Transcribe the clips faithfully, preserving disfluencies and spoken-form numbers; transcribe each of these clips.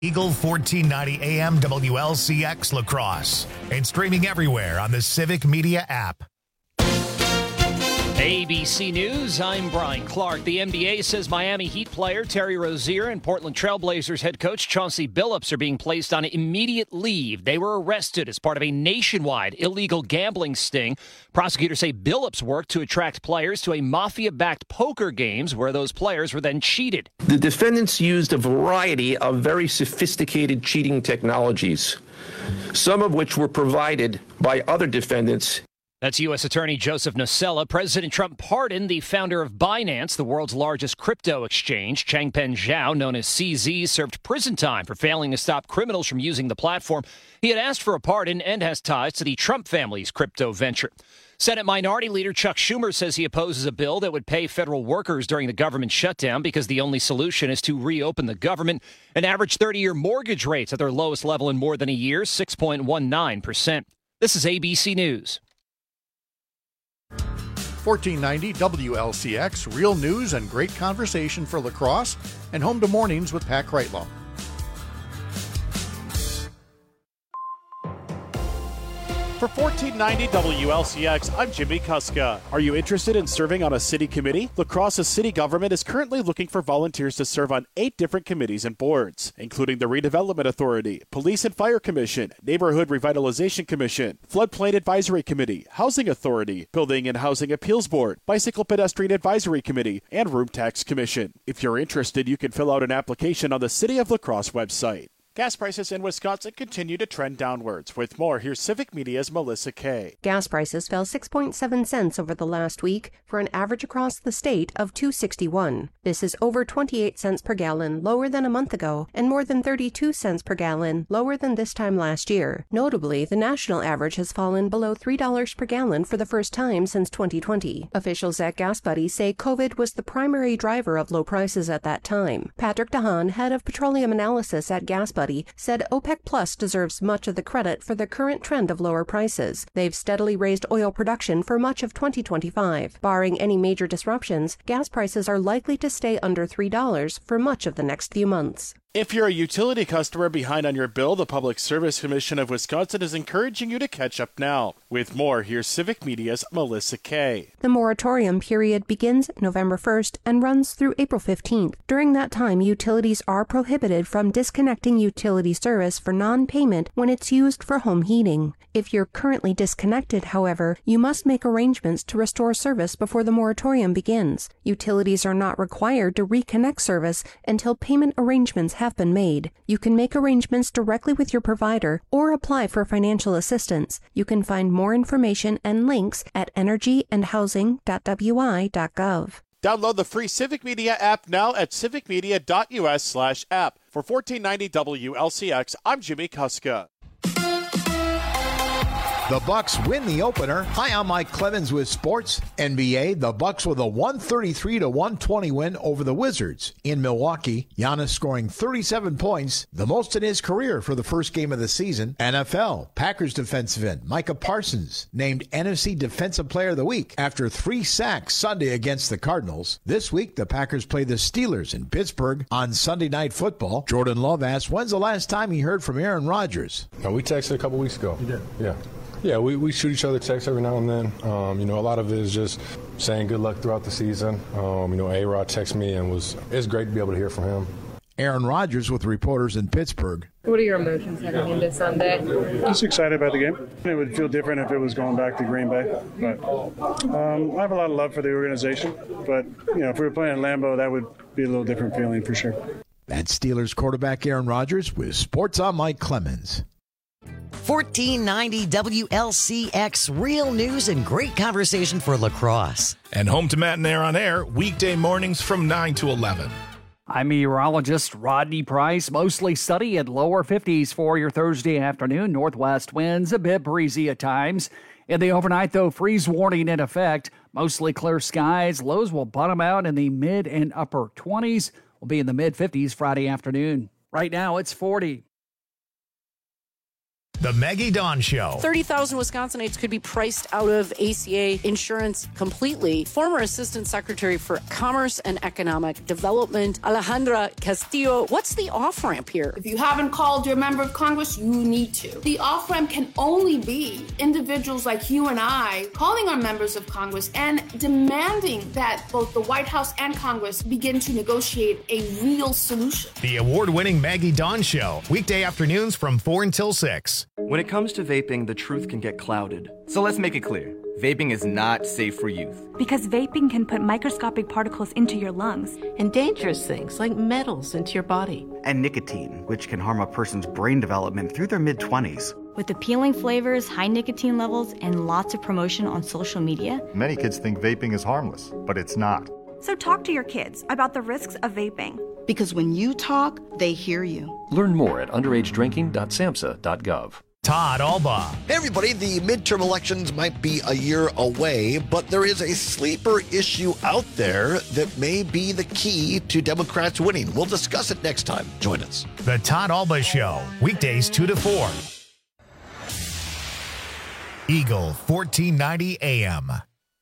Eagle fourteen ninety A M W L C X La Crosse and streaming everywhere on the Civic Media app. A B C News, I'm Brian Clark. The N B A says Miami Heat player Terry Rozier and Portland Trailblazers head coach Chauncey Billups are being placed on immediate leave. They were arrested as part of a nationwide illegal gambling sting. Prosecutors say Billups worked to attract players to a mafia-backed poker games where those players were then cheated. The defendants used a variety of very sophisticated cheating technologies, some of which were provided by other defendants. That's U S Attorney Joseph Nocella. President Trump pardoned the founder of Binance, the world's largest crypto exchange. Changpeng Zhao, known as C Z, served prison time for failing to stop criminals from using the platform. He had asked for a pardon and has ties to the Trump family's crypto venture. Senate Minority Leader Chuck Schumer says he opposes a bill that would pay federal workers during the government shutdown because the only solution is to reopen the government. An average thirty-year mortgage rates at their lowest level in more than a year, six point one nine percent. This is A B C News. fourteen ninety W L C X, real news and great conversation for La Crosse, and home to mornings with Pat Kreitlow. For fourteen ninety W L C X, I'm Jimmy Kuska. Are you interested in serving on a city committee? La Crosse's city government is currently looking for volunteers to serve on eight different committees and boards, including the Redevelopment Authority, Police and Fire Commission, Neighborhood Revitalization Commission, Floodplain Advisory Committee, Housing Authority, Building and Housing Appeals Board, Bicycle Pedestrian Advisory Committee, and Room Tax Commission. If you're interested, you can fill out an application on the City of La Crosse website. Gas prices in Wisconsin continue to trend downwards. With more, here's Civic Media's Melissa Kay. Gas prices fell six point seven cents over the last week for an average across the state of two dollars and sixty-one cents. This is over twenty-eight cents per gallon lower than a month ago and more than thirty-two cents per gallon lower than this time last year. Notably, the national average has fallen below three dollars per gallon for the first time since twenty twenty. Officials at Gas Buddy say COVID was the primary driver of low prices at that time. Patrick DeHaan, head of petroleum analysis at Gas Buddy, said OPEC Plus deserves much of the credit for the current trend of lower prices. They've steadily raised oil production for much of twenty twenty-five. Barring any major disruptions, gas prices are likely to stay under three dollars for much of the next few months. If you're a utility customer behind on your bill, the Public Service Commission of Wisconsin is encouraging you to catch up now. With more, here's Civic Media's Melissa Kay. The moratorium period begins November first and runs through April fifteenth. During that time, utilities are prohibited from disconnecting utility service for non-payment when it's used for home heating. If you're currently disconnected, however, you must make arrangements to restore service before the moratorium begins. Utilities are not required to reconnect service until payment arrangements have been made. You can make arrangements directly with your provider or apply for financial assistance. You can find more information and links at energy and housing dot w i dot gov. Download the free Civic Media app now at civicmedia.us slash app. For fourteen ninety W L C X, I'm Jimmy Kuska. The Bucks win the opener. Hi, I'm Mike Clemens with Sports. N B A, the Bucks with a one thirty-three to one twenty win over the Wizards. In Milwaukee, Giannis scoring thirty-seven points, the most in his career for the first game of the season. N F L, Packers defensive end Micah Parsons named N F C Defensive Player of the Week after three sacks Sunday against the Cardinals. This week, the Packers play the Steelers in Pittsburgh on Sunday Night Football. Jordan Love asked, when's the last time he heard from Aaron Rodgers? No, we texted a couple weeks ago. You did? Yeah. Yeah, we, we shoot each other texts every now and then. Um, you know, a lot of it is just saying good luck throughout the season. Um, you know, A-Rod texted me and was it's great to be able to hear from him. Aaron Rodgers with reporters in Pittsburgh. What are your emotions heading into Sunday? Just excited about the game. It would feel different if it was going back to Green Bay. But um, I have a lot of love for the organization. But, you know, if we were playing in Lambeau, that would be a little different feeling for sure. That's Steelers quarterback Aaron Rodgers with Sports on Mike Clemens. fourteen ninety W L C X, real news and great conversation for La Crosse. And home to Matt and Air on Air, weekday mornings from nine to eleven. I'm meteorologist Rodney Price. Mostly sunny and lower fifties for your Thursday afternoon. Northwest winds a bit breezy at times. In the overnight, though, freeze warning in effect. Mostly clear skies. Lows will bottom out in the mid and upper twenties. Will be in the mid fifties Friday afternoon. Right now, it's forty. The Maggie Dawn Show. thirty thousand Wisconsinites could be priced out of A C A insurance completely. Former Assistant Secretary for Commerce and Economic Development, Alejandra Castillo. What's the off-ramp here? If you haven't called your member of Congress, you need to. The off-ramp can only be individuals like you and I calling our members of Congress and demanding that both the White House and Congress begin to negotiate a real solution. The award-winning Maggie Dawn Show. Weekday afternoons from four until six. When it comes to vaping, the truth can get clouded. So let's make it clear. Vaping is not safe for youth. Because vaping can put microscopic particles into your lungs. And dangerous things like metals into your body. And nicotine, which can harm a person's brain development through their mid-twenties. With appealing flavors, high nicotine levels, and lots of promotion on social media. Many kids think vaping is harmless, but it's not. So talk to your kids about the risks of vaping. Because when you talk, they hear you. Learn more at underage drinking dot samhsa dot gov. Todd Alba. Hey everybody, the midterm elections might be a year away, but there is a sleeper issue out there that may be the key to Democrats winning. We'll discuss it next time. Join us. The Todd Alba Show, weekdays two to four. Eagle fourteen ninety A M.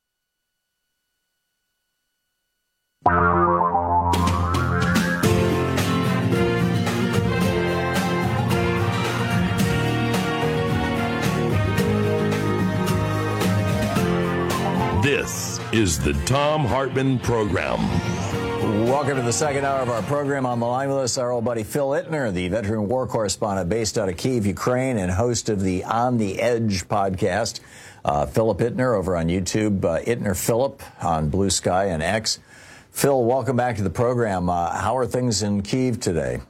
This is the Thom Hartmann Program. Welcome to the second hour of our program. On the line with us, our old buddy Phil Ittner, the veteran war correspondent based out of Kyiv, Ukraine, and host of the On the Edge podcast. Uh, Philip Ittner over on YouTube, uh, Ittner Philip on Blue Sky and X. Phil, welcome back to the program. Uh, how are things in Kyiv today?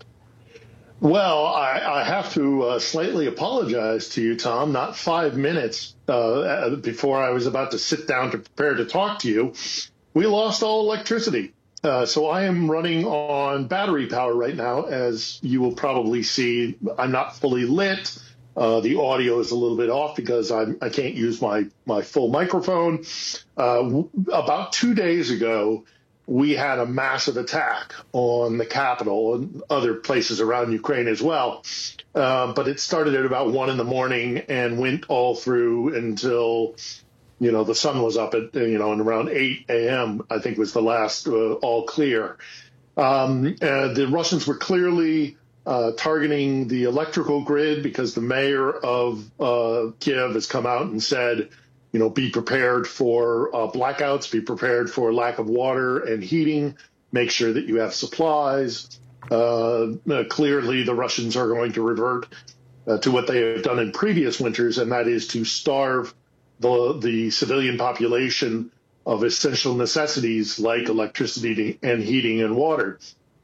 Well, I, I have to uh, slightly apologize to you, Tom. Not five minutes uh, before I was about to sit down to prepare to talk to you, we lost all electricity. Uh, so I am running on battery power right now. As you will probably see, I'm not fully lit. Uh, the audio is a little bit off because I'm, I can't use my, my full microphone. Uh, w- about two days ago, we had a massive attack on the capital and other places around Ukraine as well. Uh, but it started at about one in the morning and went all through until, you know, the sun was up at, you know, and around eight a.m., I think was the last uh, all clear. Um, uh, the Russians were clearly uh, targeting the electrical grid because the mayor of uh, Kyiv has come out and said, you know, be prepared for uh, blackouts, be prepared for lack of water and heating, make sure that you have supplies. Uh, uh, clearly, the Russians are going to revert uh, to what they have done in previous winters, and that is to starve the, the civilian population of essential necessities like electricity and heating and water.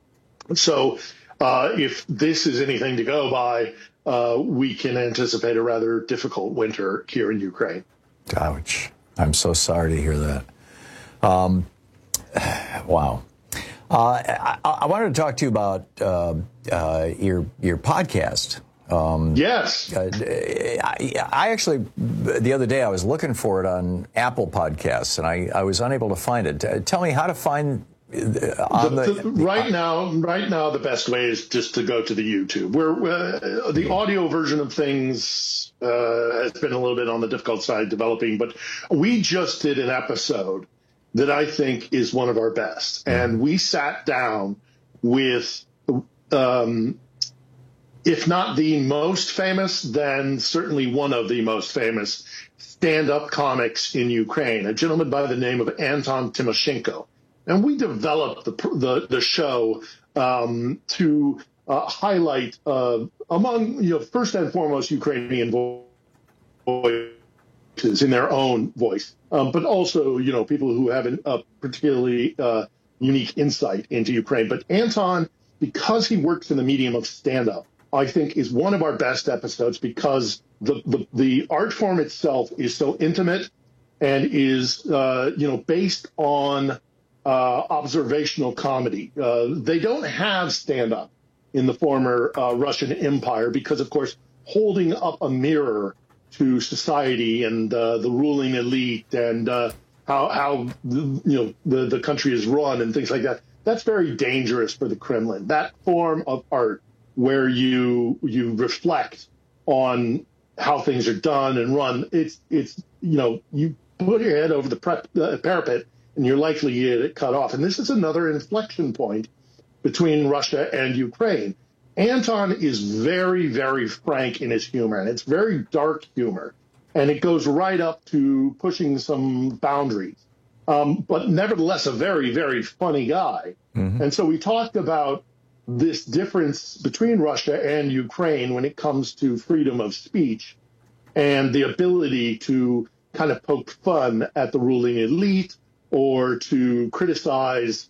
So uh, if this is anything to go by, uh, we can anticipate a rather difficult winter here in Ukraine. Ouch. I'm so sorry to hear that. Um, wow. Uh, I, I wanted to talk to you about uh, uh, your your podcast. Um, yes. Uh, I, I actually, the other day, I was looking for it on Apple Podcasts, and I, I was unable to find it. Tell me how to find on the, the, the right uh, now. Right now, the best way is just to go to the YouTube. Where uh, the audio version of things uh, has been a little bit on the difficult side developing, but we just did an episode that I think is one of our best, and we sat down with. Um, If not the most famous, then certainly one of the most famous stand-up comics in Ukraine, a gentleman by the name of Anton Timoshenko. And we developed the the, the show um, to uh, highlight, uh, among, you know, first and foremost, Ukrainian voices in their own voice, um, but also, you know, people who have a particularly uh, unique insight into Ukraine. But Anton, because he works in the medium of stand-up, I think is one of our best episodes because the, the, the art form itself is so intimate and is, uh, you know, based on uh, observational comedy. Uh, they don't have stand-up in the former uh, Russian Empire because, of course, holding up a mirror to society and uh, the ruling elite and uh, how, how you know, the, the country is run and things like that, that's very dangerous for the Kremlin. That form of art where you you reflect on how things are done and run. It's, it's you know, you put your head over the prep, uh, parapet and you're likely to get it cut off. And this is another inflection point between Russia and Ukraine. Anton is very, very frank in his humor, and it's very dark humor. And it goes right up to pushing some boundaries. Um, but nevertheless, a very, very funny guy. Mm-hmm. And so we talked about this difference between Russia and Ukraine when it comes to freedom of speech and the ability to kind of poke fun at the ruling elite or to criticize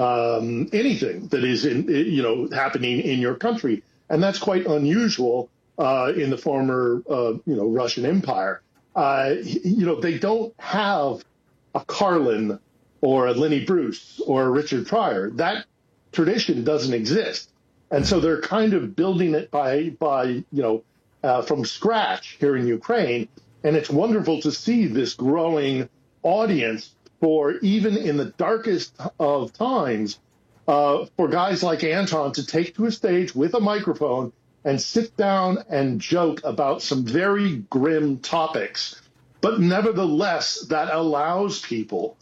um, anything that is in, you know, happening in your country. And that's quite unusual uh, in the former, uh, you know, Russian Empire. Uh, you know, they don't have a Carlin or a Lenny Bruce or a Richard Pryor. That tradition doesn't exist. And so they're kind of building it by, by you know, uh, from scratch here in Ukraine. And it's wonderful to see this growing audience for, even in the darkest of times, uh, for guys like Anton to take to a stage with a microphone and sit down and joke about some very grim topics. But nevertheless, that allows people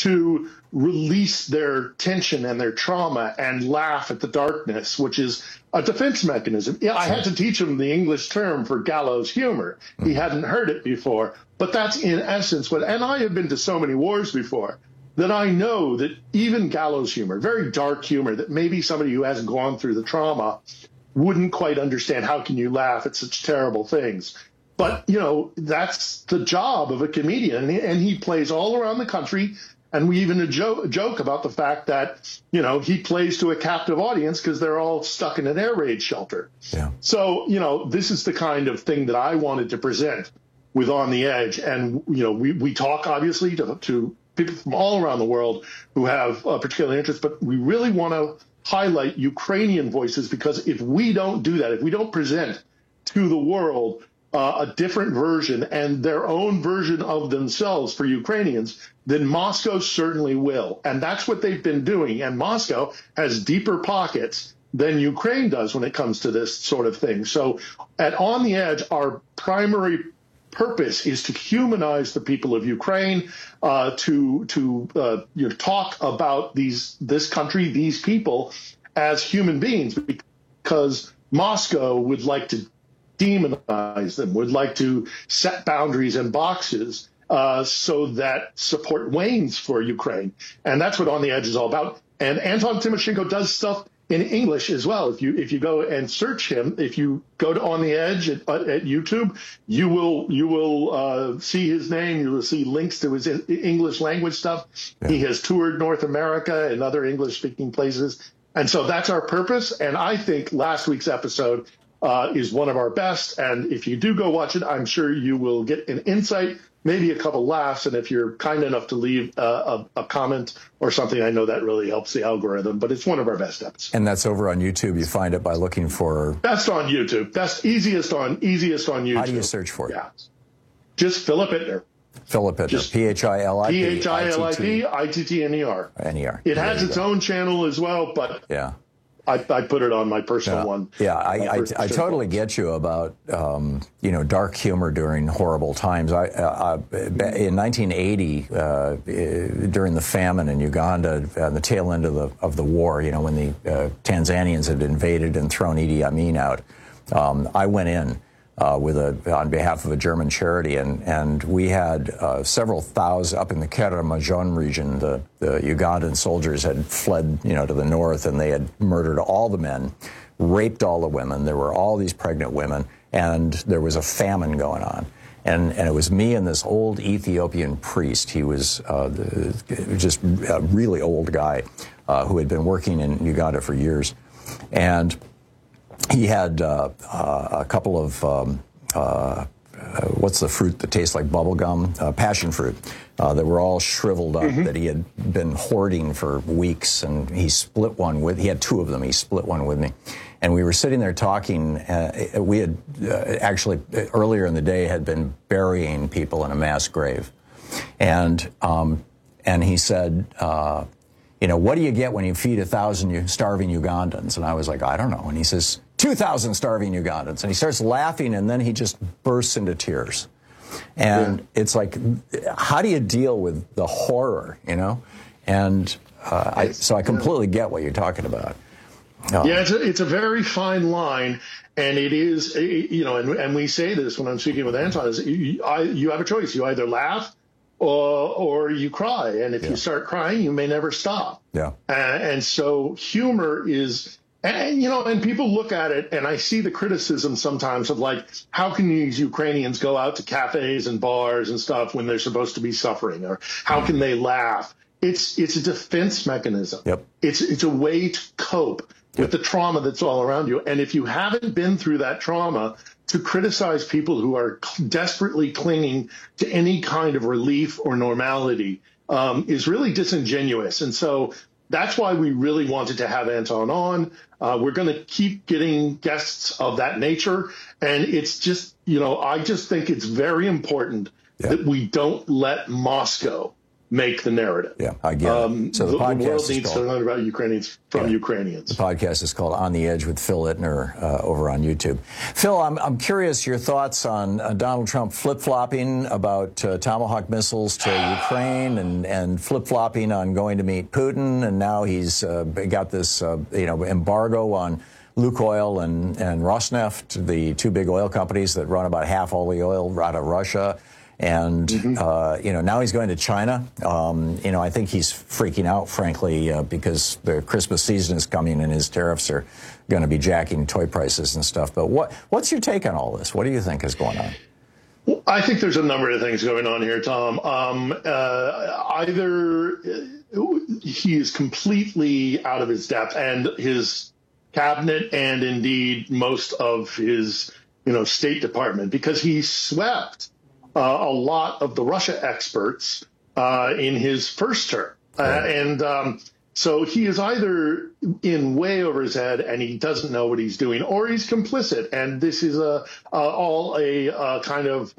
to release their tension and their trauma and laugh at the darkness, which is a defense mechanism. Yeah, I had to teach him the English term for gallows humor. He hadn't heard it before. But that's in essence what, and I have been to so many wars before, that I know that even gallows humor, very dark humor, that maybe somebody who hasn't gone through the trauma wouldn't quite understand. How can you laugh at such terrible things? But, you know, that's the job of a comedian. And he, and he plays all around the country. And we even a jo- joke about the fact that, you know, he plays to a captive audience because they're all stuck in an air raid shelter. Yeah. So, you know, this is the kind of thing that I wanted to present with On the Edge. And, you know, we, we talk, obviously, to, to people from all around the world who have a particular interest. But we really want to highlight Ukrainian voices, because if we don't do that, if we don't present to the world Uh, a different version and their own version of themselves for Ukrainians, then Moscow certainly will. And that's what they've been doing. And Moscow has deeper pockets than Ukraine does when it comes to this sort of thing. So at On the Edge, our primary purpose is to humanize the people of Ukraine, uh, to to uh, you know, talk about these this country, these people as human beings, because Moscow would like to demonize them, would like to set boundaries and boxes uh, so that support wanes for Ukraine. And that's what On the Edge is all about. And Anton Timoshenko does stuff in English as well. If you if you go and search him, if you go to On the Edge at, at YouTube, you will you will uh, see his name. You will see links to his English language stuff. Yeah. He has toured North America and other English-speaking places. And so that's our purpose. And I think last week's episode Uh, is one of our best. And if you do go watch it, I'm sure you will get an insight, maybe a couple laughs. And if you're kind enough to leave uh, a, a comment or something, I know that really helps the algorithm. But it's one of our best episodes. And that's over on YouTube. You find it by looking for... Best on YouTube. Best, easiest on, easiest on YouTube. How do you search for it? Yeah. Just Philip Ittner. Philip Ittner. P H I L I P. P H I L I P, I T T N E R. N E R. It has its go. own channel as well, but... Yeah. I, I put it on my personal yeah. one. Yeah, I, I, I totally get you about, um, you know, dark humor during horrible times. I, uh, in nineteen eighty, uh, during the famine in Uganda, uh, the tail end of the of the war, you know, when the uh, Tanzanians had invaded and thrown Idi Amin out, um, I went in uh, with a on behalf of a German charity, and and we had uh, several thousand up in the Karamojong region. The, the Ugandan soldiers had fled, you know, to the north, and they had murdered all the men, raped all the women. There were all these pregnant women, and there was a famine going on. And, and it was me and this old Ethiopian priest. He was uh, just a really old guy uh, who had been working in Uganda for years. And he had uh, uh, a couple of, um, uh, what's the fruit that tastes like bubble gum? Uh, passion fruit, uh, that were all shriveled up, mm-hmm. that he had been hoarding for weeks. And he split one with, he had two of them, he split one with me. And we were sitting there talking. Uh, we had uh, actually, earlier in the day, had been burying people in a mass grave. And um, and he said, uh, you know, what do you get when you feed a thousand starving Ugandans? And I was like, I don't know. And he says, two thousand starving Ugandans. And he starts laughing, and then he just bursts into tears. And yeah. it's like, how do you deal with the horror, you know? And uh, I, so I completely get what you're talking about. Oh. Yeah, it's a, it's a very fine line. And it is, you know, and, and we say this when I'm speaking with Anton, is you, I, you have a choice. You either laugh or, or you cry. And if yeah. you start crying, you may never stop. Yeah. Uh, and so humor is, and, you know, and people look at it, and I see the criticism sometimes of like, how can these Ukrainians go out to cafes and bars and stuff when they're supposed to be suffering? Or how can they laugh? It's it's a defense mechanism. Yep. It's it's a way to cope with the trauma that's all around you. And if you haven't been through that trauma, to criticize people who are desperately clinging to any kind of relief or normality um, is really disingenuous. And so that's why we really wanted to have Anton on. Uh, we're going to keep getting guests of that nature. And it's just, you know, I just think it's very important yeah. that we don't let Moscow make the narrative. Yeah, I get um, it. So the, the, podcast the world is needs called, to learn about Ukrainians from yeah, Ukrainians. The podcast is called On the Edge with Phil Ittner uh, over on YouTube. Phil, I'm, I'm curious your thoughts on uh, Donald Trump flip-flopping about uh, Tomahawk missiles to Ukraine and, and flip-flopping on going to meet Putin, and now he's uh, got this uh, you know embargo on Lukoil and, and Rosneft, the two big oil companies that run about half all the oil out of Russia. And, mm-hmm. uh, you know, now he's going to China. Um, you know, I think he's freaking out, frankly, uh, because the Christmas season is coming and his tariffs are going to be jacking toy prices and stuff. But what what's your take on all this? What do you think is going on? Well, I think there's a number of things going on here, Tom. Um, uh, either he is completely out of his depth, and his cabinet and indeed most of his, you know, State Department, because he swept Uh, a lot of the Russia experts uh, in his first term. Uh, and um, so he is either in way over his head and he doesn't know what he's doing, or he's complicit. And this is a, uh, all a uh, kind of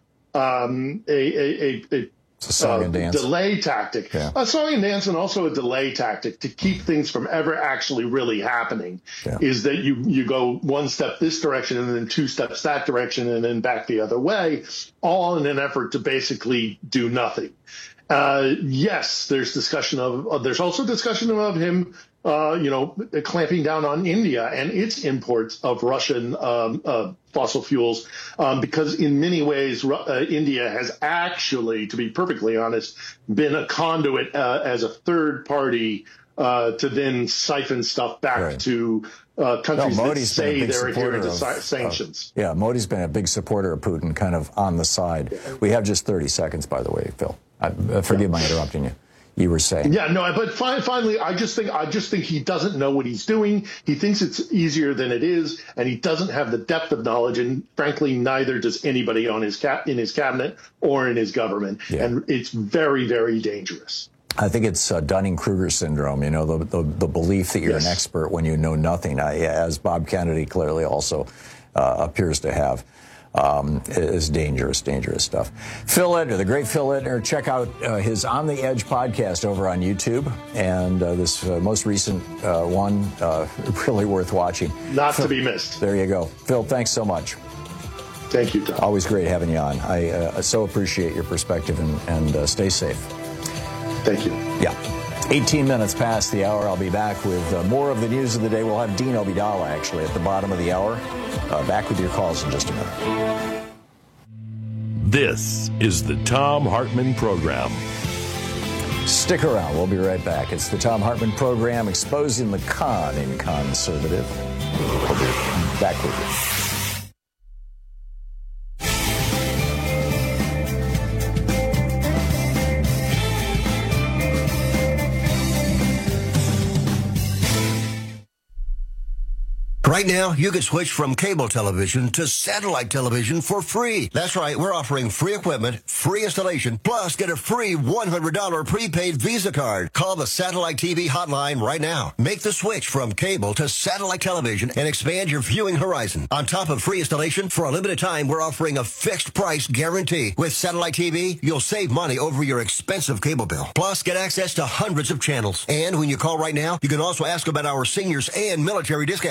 um, a, a, a, a It's a song uh, and dance. delay tactic. Yeah. A song and dance, and also a delay tactic to keep things from ever actually really happening. Yeah. Is that you you go one step this direction and then two steps that direction and then back the other way, all in an effort to basically do nothing. Uh, yes, there's discussion of uh, there's also discussion of him, uh, you know, clamping down on India and its imports of Russian um, uh, fossil fuels, um, because in many ways uh, India has actually, to be perfectly honest, been a conduit uh, as a third party uh, to then siphon stuff back right. to uh, countries no, that say they're adhering to of, sanctions. Uh, yeah, Modi's been a big supporter of Putin, kind of on the side. We have just thirty seconds, by the way, Phil. I, uh, forgive my interrupting you. You were saying. Yeah, no, but fi- finally, I just think I just think he doesn't know what he's doing. He thinks it's easier than it is, and he doesn't have the depth of knowledge. And frankly, neither does anybody on his ca- in his cabinet or in his government. Yeah. And it's very, very dangerous. I think it's uh, Dunning-Kruger syndrome. You know, the the, the belief that you're yes. an expert when you know nothing, I, as Bob Kennedy clearly also uh, appears to have. Um, is dangerous, dangerous stuff. Phil Ittner, the great Phil Ittner. Check out uh, his On the Edge podcast over on YouTube, and uh, this uh, most recent uh, one, uh, really worth watching. Not Phil, to be missed. There you go. Phil, thanks so much. Thank you, Tom. Always great having you on. I uh, so appreciate your perspective, and, and uh, stay safe. Thank you. Yeah. eighteen minutes past the hour. I'll be back with uh, more of the news of the day. We'll have Dean Obeidallah, actually, at the bottom of the hour. Uh, back with your calls in just a minute. This is the Thom Hartmann Program. Stick around. We'll be right back. It's the Thom Hartmann Program, exposing the con in conservative. We'll be back with you. Right now, you can switch from cable television to satellite television for free. That's right, we're offering free equipment, free installation, plus get a free one hundred dollars prepaid Visa card. Call the Satellite T V hotline right now. Make the switch from cable to satellite television and expand your viewing horizon. On top of free installation, for a limited time, we're offering a fixed price guarantee. With Satellite T V, you'll save money over your expensive cable bill. Plus, get access to hundreds of channels. And when you call right now, you can also ask about our seniors and military discounts. So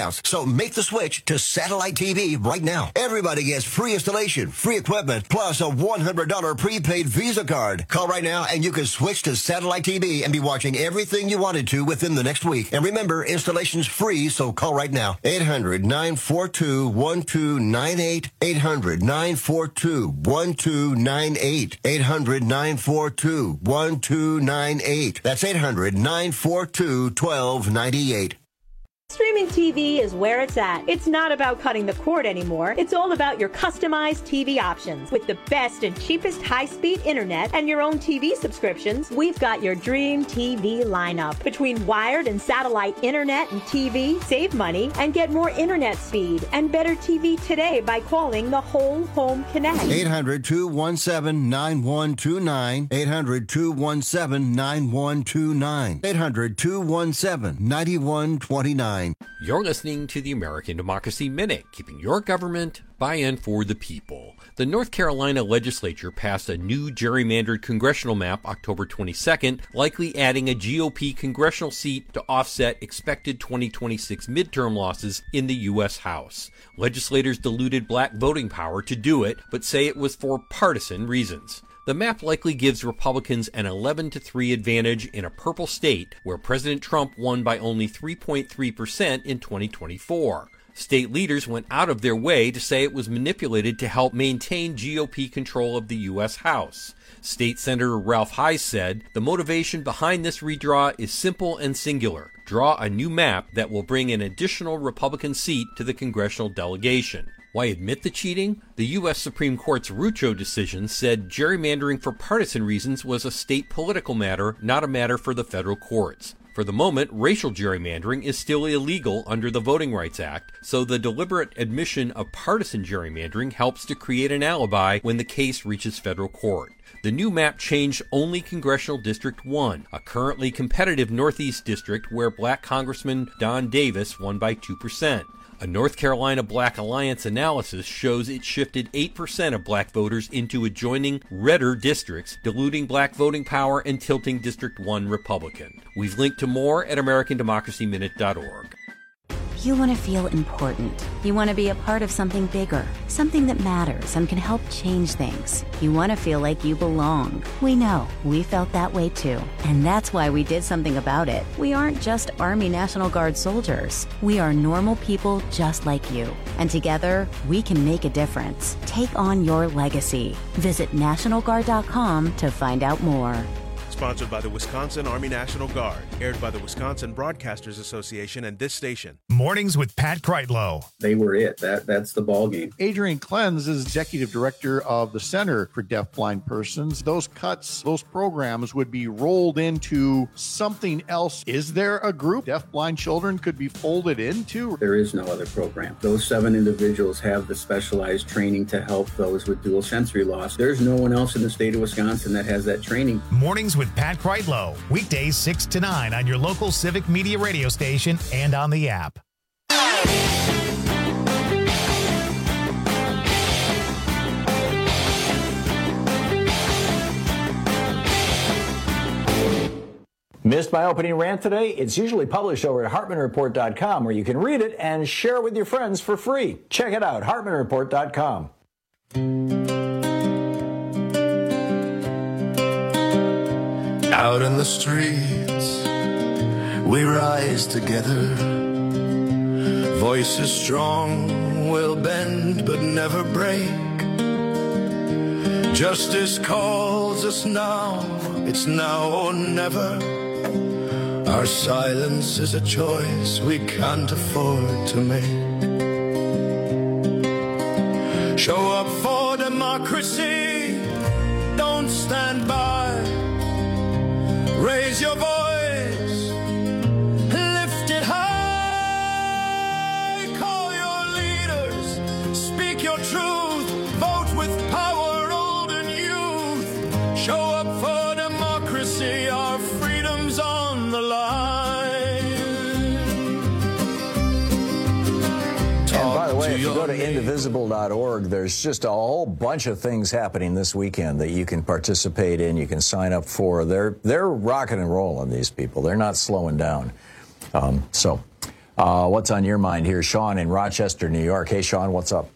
make the switch to satellite T V right now. Everybody gets free installation, free equipment, plus a one hundred dollars prepaid Visa card. Call right now and you can switch to satellite T V and be watching everything you wanted to within the next week. And remember, installation's free, so call right now. eight hundred, nine four two, one two nine eight. eight hundred, nine four two, one two nine eight. eight hundred, nine four two, one two nine eight. That's eight hundred, nine four two, one two nine eight. Streaming T V is where it's at. It's not about cutting the cord anymore. It's all about your customized T V options. With the best and cheapest high-speed internet and your own T V subscriptions, we've got your dream T V lineup. Between wired and satellite internet and T V, save money and get more internet speed and better T V today by calling the Whole Home Connect. eight hundred, two one seven, nine one two nine. eight hundred, two one seven, nine one two nine. eight hundred, two one seven, nine one two nine. You're listening to the American Democracy Minute, keeping your government by and for the people. The North Carolina legislature passed a new gerrymandered congressional map October twenty-second, likely adding a G O P congressional seat to offset expected twenty twenty-six midterm losses in the U S House. Legislators diluted black voting power to do it, but say it was for partisan reasons. The map likely gives Republicans an eleven to three advantage in a purple state where President Trump won by only three point three percent in twenty twenty-four. State leaders went out of their way to say it was manipulated to help maintain G O P control of the U S House. State Senator Ralph Hise said, "The motivation behind this redraw is simple and singular. Draw a new map that will bring an additional Republican seat to the congressional delegation." Why admit the cheating? The U S Supreme Court's Rucho decision said gerrymandering for partisan reasons was a state political matter, not a matter for the federal courts. For the moment, racial gerrymandering is still illegal under the Voting Rights Act, so the deliberate admission of partisan gerrymandering helps to create an alibi when the case reaches federal court. The new map changed only Congressional District one, a currently competitive Northeast district where black Congressman Don Davis won by two percent. A North Carolina Black Alliance analysis shows it shifted eight percent of black voters into adjoining redder districts, diluting black voting power and tilting District one Republican. We've linked to more at American Democracy Minute dot org. You want to feel important. You want to be a part of something bigger, something that matters and can help change things. You want to feel like you belong. We know. We felt that way too. And that's why we did something about it. We aren't just Army National Guard soldiers. We are normal people just like you. And together, we can make a difference. Take on your legacy. Visit National Guard dot com to find out more. Sponsored by the Wisconsin Army National Guard. Aired by the Wisconsin Broadcasters Association and this station. Mornings with Pat Kreitlow. They were it. That That's the ball game. Adrian Klenz is executive director of the Center for Deafblind Persons. Those cuts, those programs would be rolled into something else. Is there a group deafblind children could be folded into? There is no other program. Those seven individuals have the specialized training to help those with dual sensory loss. There's no one else in the state of Wisconsin that has that training. Mornings with Pat Kreitlow. Weekdays six to nine on your local Civic Media radio station and on the app. Missed my opening rant today? It's usually published over at Hartman Report dot com, where you can read it and share it with your friends for free. Check it out, Hartman Report dot com. Out in the streets, we rise together. Voices strong will bend but never break. Justice calls us now, it's now or never. Our silence is a choice we can't afford to make. Show up for democracy, don't stand by. Raise your voice, lift it high. Call your leaders, speak your truth. Vote with power, old and youth. Show up for democracy, our freedom's on the line. And by the way, if you go to indivisible dot org, there's just a whole bunch of things happening this weekend that you can participate in, you can sign up for. They're they're rocking and rolling, these people. They're not slowing down. Um, so Uh, what's on your mind here? Sean in Rochester, New York. Hey, Sean, what's up?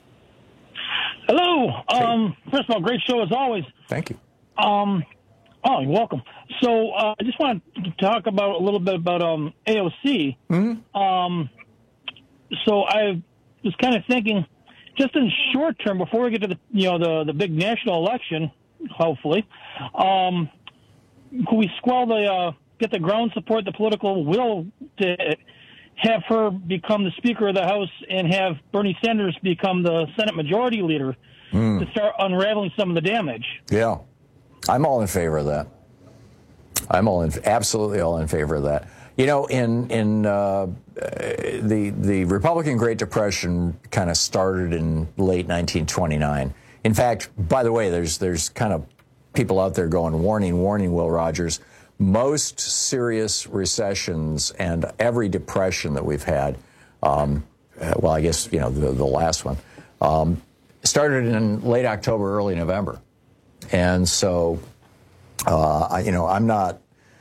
Hello. Um, first of all, great show as always. Thank you. Um, oh, you're welcome. So uh, I just want to talk about a little bit about um, A O C. Mm-hmm. Um, so I was kind of thinking, just in short term, before we get to the you know the the big national election, hopefully, um, could we squell the uh, get the ground support, the political will to have her become the Speaker of the House and have Bernie Sanders become the Senate Majority Leader mm. to start unraveling some of the damage? Yeah, I'm all in favor of that. I'm all in, absolutely all in favor of that. You know, in in uh, the the Republican Great Depression kind of started in late nineteen twenty-nine. In fact, by the way, there's there's kind of people out there going, warning, warning, Will Rogers. Most serious recessions and every depression that we've had, um, well, I guess, you know, the, the last one, um, started in late October, early November. And so, uh, you know, I'm not,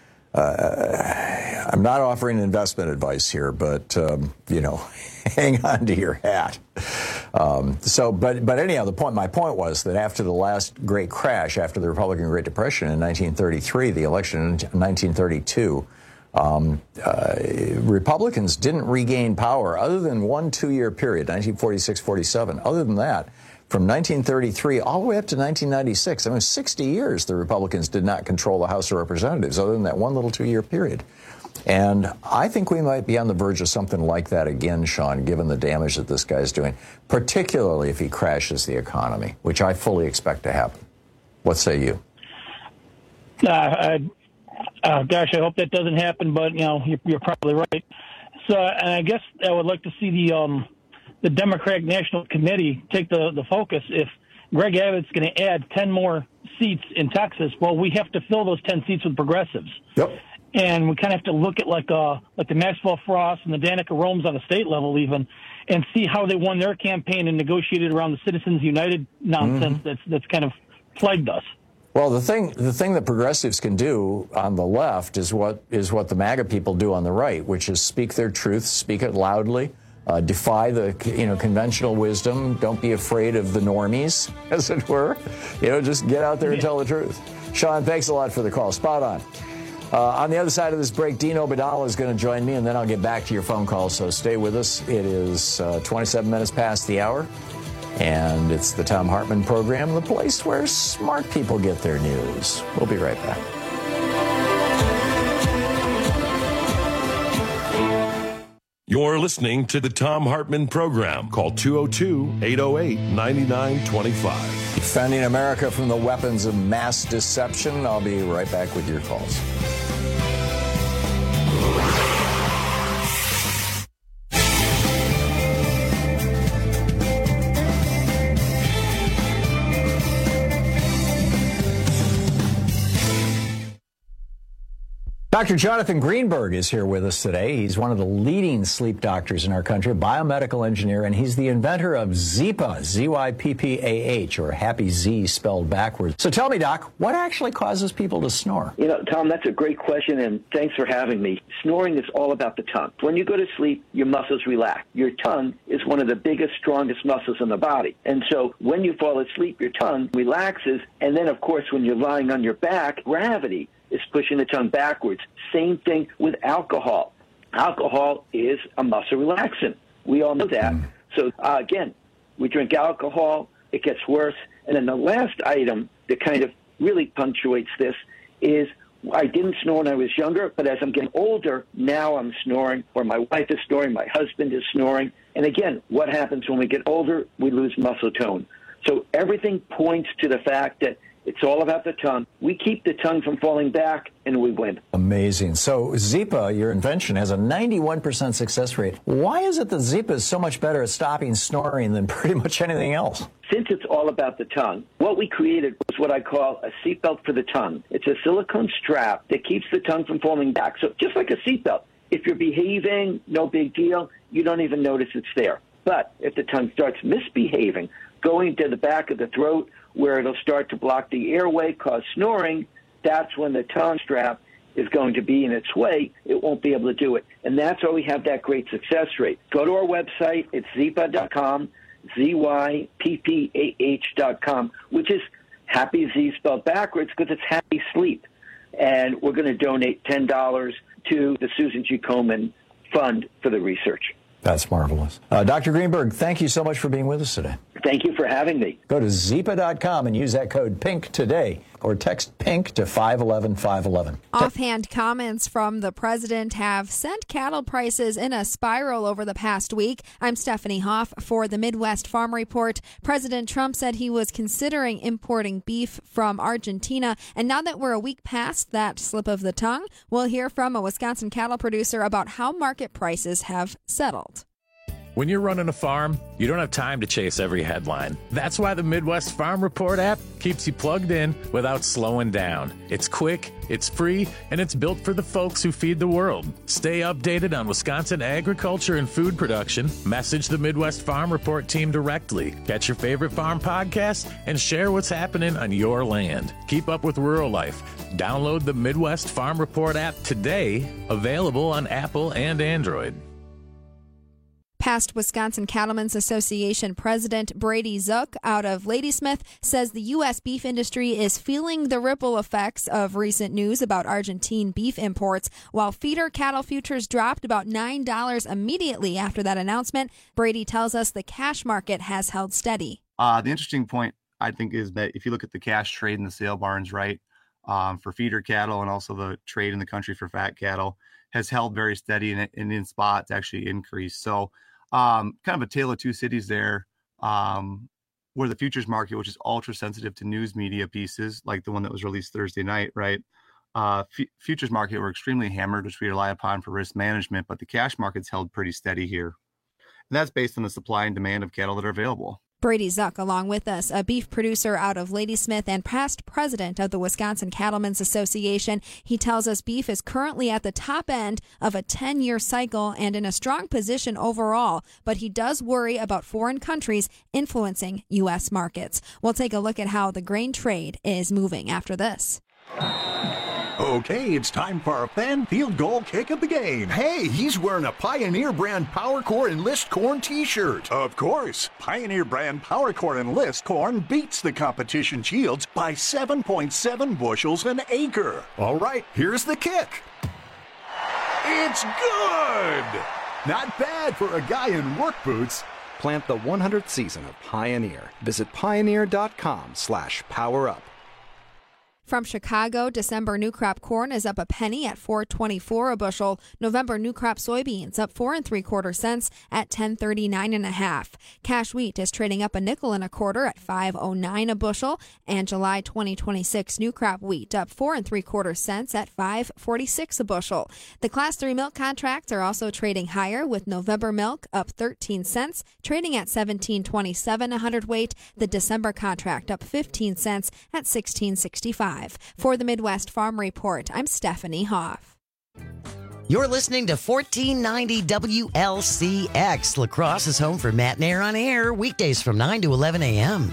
uh, I'm not offering investment advice here, but, um, you know, hang on to your hat. Um, so, but, but anyhow, the point, my point was that after the last great crash, after the Republican Great Depression in nineteen thirty-three, the election in nineteen thirty-two, um, uh, Republicans didn't regain power other than one two-year period, nineteen forty-six forty-seven. Other than that, from nineteen thirty-three all the way up to nineteen ninety-six, I mean, sixty years, the Republicans did not control the House of Representatives other than that one little two-year period. And I think we might be on the verge of something like that again, Sean, given the damage that this guy's doing, particularly if he crashes the economy, which I fully expect to happen. What say you? Uh, I, uh, gosh, I hope that doesn't happen, but, you know, you're, you're probably right. So, and I guess I would like to see the um, the Democratic National Committee take the, the focus. If Greg Abbott's going to add ten more seats in Texas, well, we have to fill those ten seats with progressives. Yep. And we kind of have to look at like uh like the Maxwell Frost and the Danica Romes on a state level even, and see how they won their campaign and negotiated around the Citizens United nonsense mm-hmm. that's that's kind of plagued us. Well, the thing the thing that progressives can do on the left is what is what the MAGA people do on the right, which is speak their truth, speak it loudly, uh, defy the you know conventional wisdom. Don't be afraid of the normies, as it were. You know, just get out there and tell the truth. Sean, thanks a lot for the call. Spot on. Uh, on the other side of this break, Dean Obeidallah is going to join me, and then I'll get back to your phone calls, so stay with us. It is uh, twenty-seven minutes past the hour, and it's the Thom Hartmann Program, the place where smart people get their news. We'll be right back. You're listening to the Thom Hartmann Program. Call two oh two, eight oh eight, nine nine two five. Defending America from the weapons of mass deception. I'll be right back with your calls. Doctor Jonathan Greenberg is here with us today. He's one of the leading sleep doctors in our country, biomedical engineer, and he's the inventor of Zyppah, Z Y P P A H, or Happy Z spelled backwards. So tell me, Doc, what actually causes people to snore? You know, Tom, that's a great question, and thanks for having me. Snoring is all about the tongue. When you go to sleep, your muscles relax. Your tongue is one of the biggest, strongest muscles in the body. And so when you fall asleep, your tongue relaxes, and then, of course, when you're lying on your back, gravity is pushing the tongue backwards. Same thing with alcohol. Alcohol is a muscle relaxant. We all know that. Mm. So, uh, again, we drink alcohol, it gets worse. And then the last item that kind of really punctuates this is I didn't snore when I was younger, but as I'm getting older, now I'm snoring, or my wife is snoring, my husband is snoring. And again, what happens when we get older? We lose muscle tone. So everything points to the fact that it's all about the tongue. We keep the tongue from falling back, and we win. Amazing. So Zyppah, your invention, has a ninety-one percent success rate. Why is it that Zyppah is so much better at stopping snoring than pretty much anything else? Since it's all about the tongue, what we created was what I call a seatbelt for the tongue. It's a silicone strap that keeps the tongue from falling back. So just like a seatbelt, if you're behaving, no big deal, you don't even notice it's there. But if the tongue starts misbehaving, going to the back of the throat, where it'll start to block the airway, cause snoring, that's when the tongue strap is going to be in its way, it won't be able to do it. And that's why we have that great success rate. Go to our website. It's zyppah dot com, Z Y P P A H dot com, which is happy Z spelled backwards because it's happy sleep. And we're going to donate ten dollars to the Susan G. Komen Fund for the research. That's marvelous. Uh, Doctor Greenberg, thank you so much for being with us today. Thank you for having me. Go to zyppah dot com and use that code PINK today, or text PINK to five one one five one one. Offhand comments from the president have sent cattle prices in a spiral over the past week. I'm Stephanie Hoff for the Midwest Farm Report. President Trump said he was considering importing beef from Argentina, and now that we're a week past that slip of the tongue, we'll hear from a Wisconsin cattle producer about how market prices have settled. When you're running a farm, you don't have time to chase every headline. That's why the Midwest Farm Report app keeps you plugged in without slowing down. It's quick, it's free, and it's built for the folks who feed the world. Stay updated on Wisconsin agriculture and food production. Message the Midwest Farm Report team directly. Catch your favorite farm podcasts and share what's happening on your land. Keep up with rural life. Download the Midwest Farm Report app today, available on Apple and Android. Past Wisconsin Cattlemen's Association President Brady Zook out of Ladysmith says the U S beef industry is feeling the ripple effects of recent news about Argentine beef imports. While feeder cattle futures dropped about nine dollars immediately after that announcement, Brady tells us the cash market has held steady. Uh, the interesting point, I think, is that if you look at the cash trade in the sale barns, right, um, for feeder cattle and also the trade in the country for fat cattle has held very steady, and, and in spots actually increased. So Um, kind of a tale of two cities there, um, where the futures market, which is ultra sensitive to news media pieces like the one that was released Thursday night, right? Uh, f- futures market were extremely hammered, which we rely upon for risk management, but the cash market's held pretty steady here. And that's based on the supply and demand of cattle that are available. Brady Zuck, along with us, a beef producer out of Ladysmith and past president of the Wisconsin Cattlemen's Association. He tells us beef is currently at the top end of a ten-year cycle and in a strong position overall, but he does worry about foreign countries influencing U S markets. We'll take a look at how the grain trade is moving after this. Okay, it's time for our fan field goal kick of the game. Hey, he's wearing a Pioneer brand PowerCore Enlist Corn t-shirt. Of course, Pioneer brand PowerCore Enlist Corn beats the competition's yields by seven point seven bushels an acre. All right, here's the kick. It's good! Not bad for a guy in work boots. Plant the one hundredth season of Pioneer. Visit pioneer.com slash power up. From Chicago, December new crop corn is up a penny at four twenty-four a bushel. November new crop soybeans up four and three quarter cents at ten thirty-nine and a half. Cash wheat is trading up a nickel and a quarter at five oh nine a bushel, and July twenty twenty-six new crop wheat up four and three quarter cents at five forty-six a bushel. The Class three milk contracts are also trading higher, with November milk up thirteen cents, trading at seventeen twenty-seven a hundredweight. The December contract up fifteen cents at sixteen sixty-five. For the Midwest Farm Report, I'm Stephanie Hoff. You're listening to fourteen ninety W L C X. La Crosse is home for Matt and Air on Air, weekdays from nine to eleven a.m.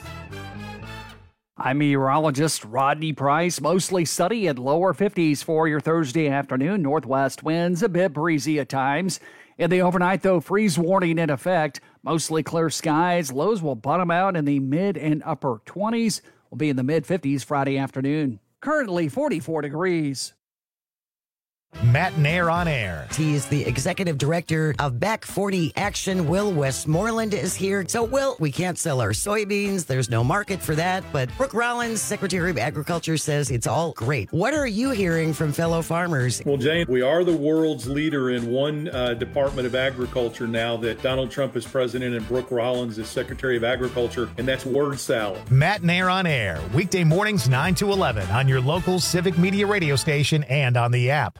I'm meteorologist Rodney Price. Mostly sunny and lower fifties for your Thursday afternoon. Northwest winds a bit breezy at times. In the overnight, though, freeze warning in effect. Mostly clear skies. Lows will bottom out in the mid and upper twenties. Will be in the mid-fifties Friday afternoon. Currently forty-four degrees. Matt and Air on Air. He is the executive director of Back forty Action. Will Westmoreland is here. So, Will, we can't sell our soybeans. There's no market for that. But Brooke Rollins, Secretary of Agriculture, says it's all great. What are you hearing from fellow farmers? Well, Jane, we are the world's leader in one uh, Department of Agriculture now that Donald Trump is president and Brooke Rollins is Secretary of Agriculture, and that's word salad. Matt and Air on Air. Weekday mornings nine to eleven on your local Civic Media radio station and on the app.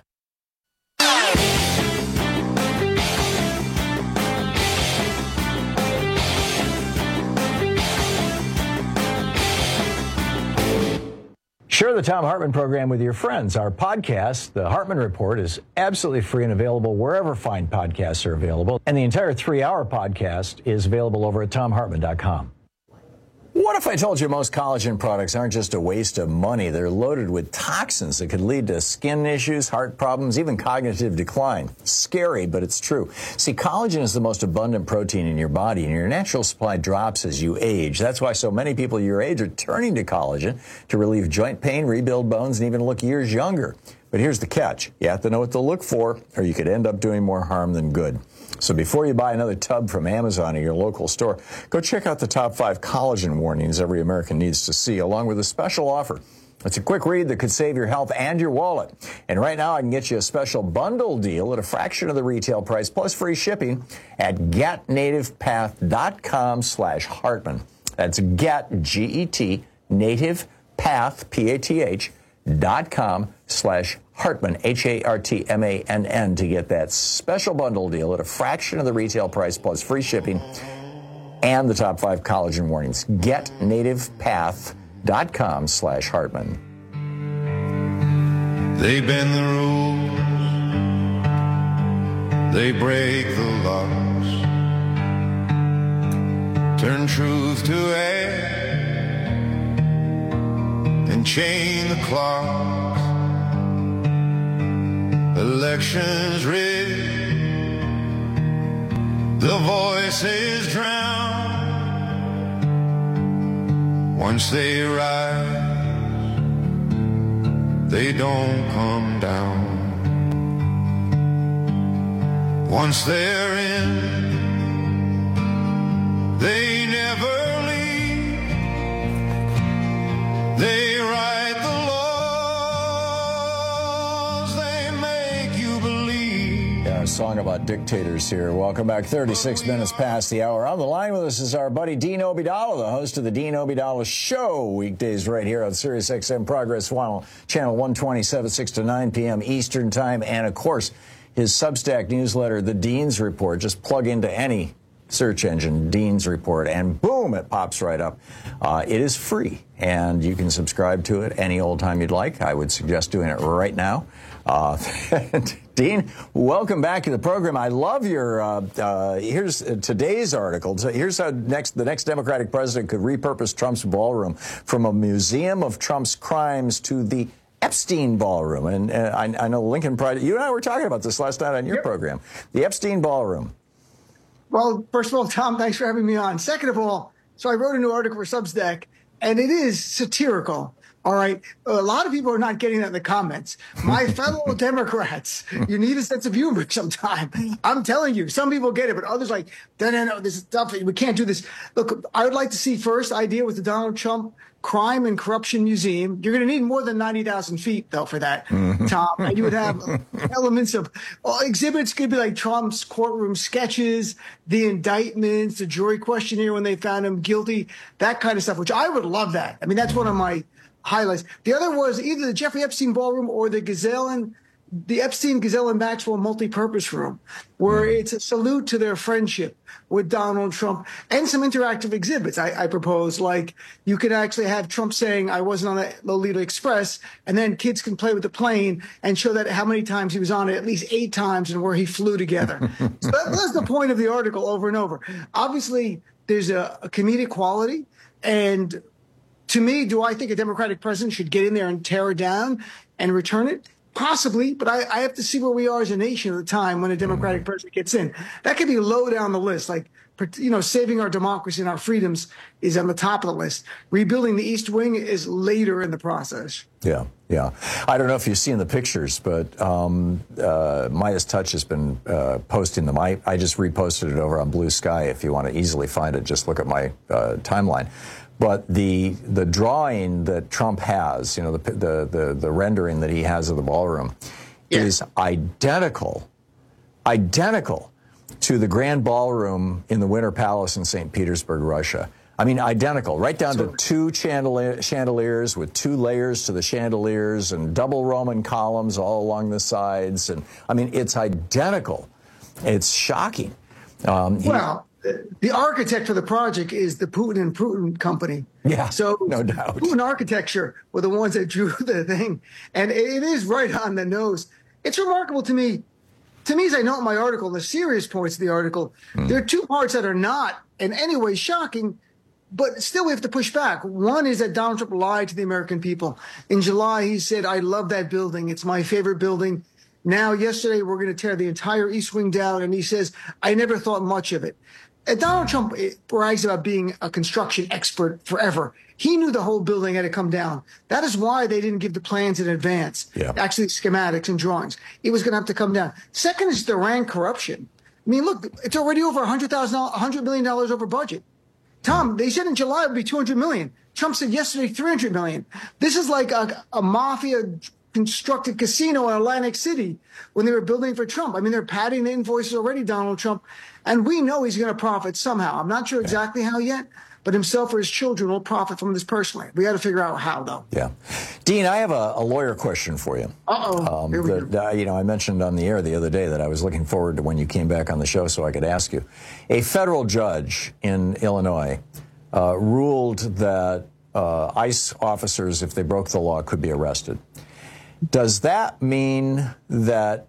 Share the Thom Hartmann program with your friends. Our podcast, The Hartmann Report, is absolutely free and available wherever fine podcasts are available. And the entire three-hour podcast is available over at thom hartmann dot com. What? what if I told you most collagen products aren't just a waste of money? They're loaded with toxins that could lead to skin issues, heart problems, even cognitive decline. Scary, but it's true. See, collagen is the most abundant protein in your body, and your natural supply drops as you age. That's why so many people your age are turning to collagen to relieve joint pain, rebuild bones, and even look years younger. But here's the catch. You have to know what to look for, or you could end up doing more harm than good. So before you buy another tub from Amazon or your local store, go check out the top five collagen warnings every American needs to see, along with a special offer. It's a quick read that could save your health and your wallet. And right now, I can get you a special bundle deal at a fraction of the retail price, plus free shipping at getnativepath.com slash Hartman. That's get, G E T, nativepath, P A T H, dot com slash Hartman, H A R T M A N N, to get that special bundle deal at a fraction of the retail price plus free shipping and the top five collagen warnings. GetNativePath.com slash Hartman. They bend the rules, they break the laws, turn truth to air, and chain the clock. Elections rigged, the voices drown. Once they rise, they don't come down. Once they're in, they never leave. They write the A song about dictators here. Welcome back. thirty-six minutes past the hour. On the line with us is our buddy Dean Obeidallah, the host of the Dean Obeidallah Show, weekdays right here on Sirius X M Progress Channel one twenty-seven, six to nine p.m. Eastern Time. And, of course, his Substack newsletter, The Dean's Report. Just plug into any search engine, Dean's Report, and boom, it pops right up. Uh, it is free, and you can subscribe to it any old time you'd like. I would suggest doing it right now. Uh, Dean, welcome back to the program. I love your, uh, uh, here's uh, today's article. So here's how next the next Democratic president could repurpose Trump's ballroom from a museum of Trump's crimes to the Epstein Ballroom. And uh, I, I know Lincoln Pride, you and I were talking about this last night on your yep. program. The Epstein Ballroom. Well, first of all, Tom, thanks for having me on. Second of all, so I wrote a new article for Substack, and it is satirical. All right. A lot of people are not getting that in the comments. My fellow Democrats, you need a sense of humor sometime. I'm telling you, some people get it, but others like, no, no, no, this is stuff. We can't do this. Look, I would like to see first idea with the Donald Trump Crime and Corruption Museum. You're going to need more than ninety thousand feet, though, for that, Tom. And you would have elements of well, exhibits could be like Trump's courtroom sketches, the indictments, the jury questionnaire when they found him guilty, that kind of stuff, which I would love that. I mean, that's one of my highlights. The other was either the Jeffrey Epstein Ballroom or the Gazelle and the Epstein, Gazelle, and Maxwell multi-purpose room, where it's a salute to their friendship with Donald Trump and some interactive exhibits. I, I propose, like you could actually have Trump saying, I wasn't on the Lolita Express, and then kids can play with the plane and show that how many times he was on it, at least eight times, and where he flew together. So that, that's the point of the article over and over. Obviously, there's a, a comedic quality, and to me, do I think a Democratic president should get in there and tear it down and return it? Possibly, but I, I have to see where we are as a nation at the time when a Democratic president gets in. That could be low down the list, like, you know, saving our democracy and our freedoms is on the top of the list. Rebuilding the East Wing is later in the process. Yeah, yeah. I don't know if you've seen the pictures, but um, uh, Midas Touch has been uh, posting them. I, I just reposted it over on Blue Sky. If you want to easily find it, just look at my uh, timeline. But the the drawing that Trump has, you know, the the the, the rendering that he has of the ballroom, yeah. is identical, identical to the Grand Ballroom in the Winter Palace in Saint Petersburg, Russia. I mean, identical, right down to two chandelier, chandeliers with two layers to the chandeliers and double Roman columns all along the sides. And I mean, it's identical. It's shocking. Um, he, well. The architect for the project is the Putin and Putin company. Yeah, so no doubt. Putin Architecture were the ones that drew the thing. And it is right on the nose. It's remarkable to me. To me, as I note in my article, the serious points of the article, mm. there are two parts that are not in any way shocking. but still we have to push back. One is that Donald Trump lied to the American people. In July, he said, I love that building. It's my favorite building. Now, yesterday, we're going to tear the entire East Wing down. And he says, I never thought much of it. And Donald Trump brags about being a construction expert forever. He knew the whole building had to come down. That is why they didn't give the plans in advance, yeah. actually schematics and drawings. It was going to have to come down. Second is the rank corruption. I mean, look, it's already over one hundred thousand dollars, one hundred million dollars over budget. Tom, they said in July it would be two hundred million dollars. Trump said yesterday three hundred million dollars. This is like a, a mafia constructed casino in Atlantic City when they were building for Trump. I mean, they're padding the invoices already, Donald Trump. And we know he's going to profit somehow. I'm not sure exactly how yet, but himself or his children will profit from this personally. We got to figure out how, though. Yeah. Dean, I have a, a lawyer question for you. Uh-oh. Um, Here we that, go. uh, you know, I mentioned on the air the other day that I was looking forward to when you came back on the show so I could ask you. A federal judge in Illinois uh, ruled that uh, ICE officers, if they broke the law, could be arrested. Does that mean that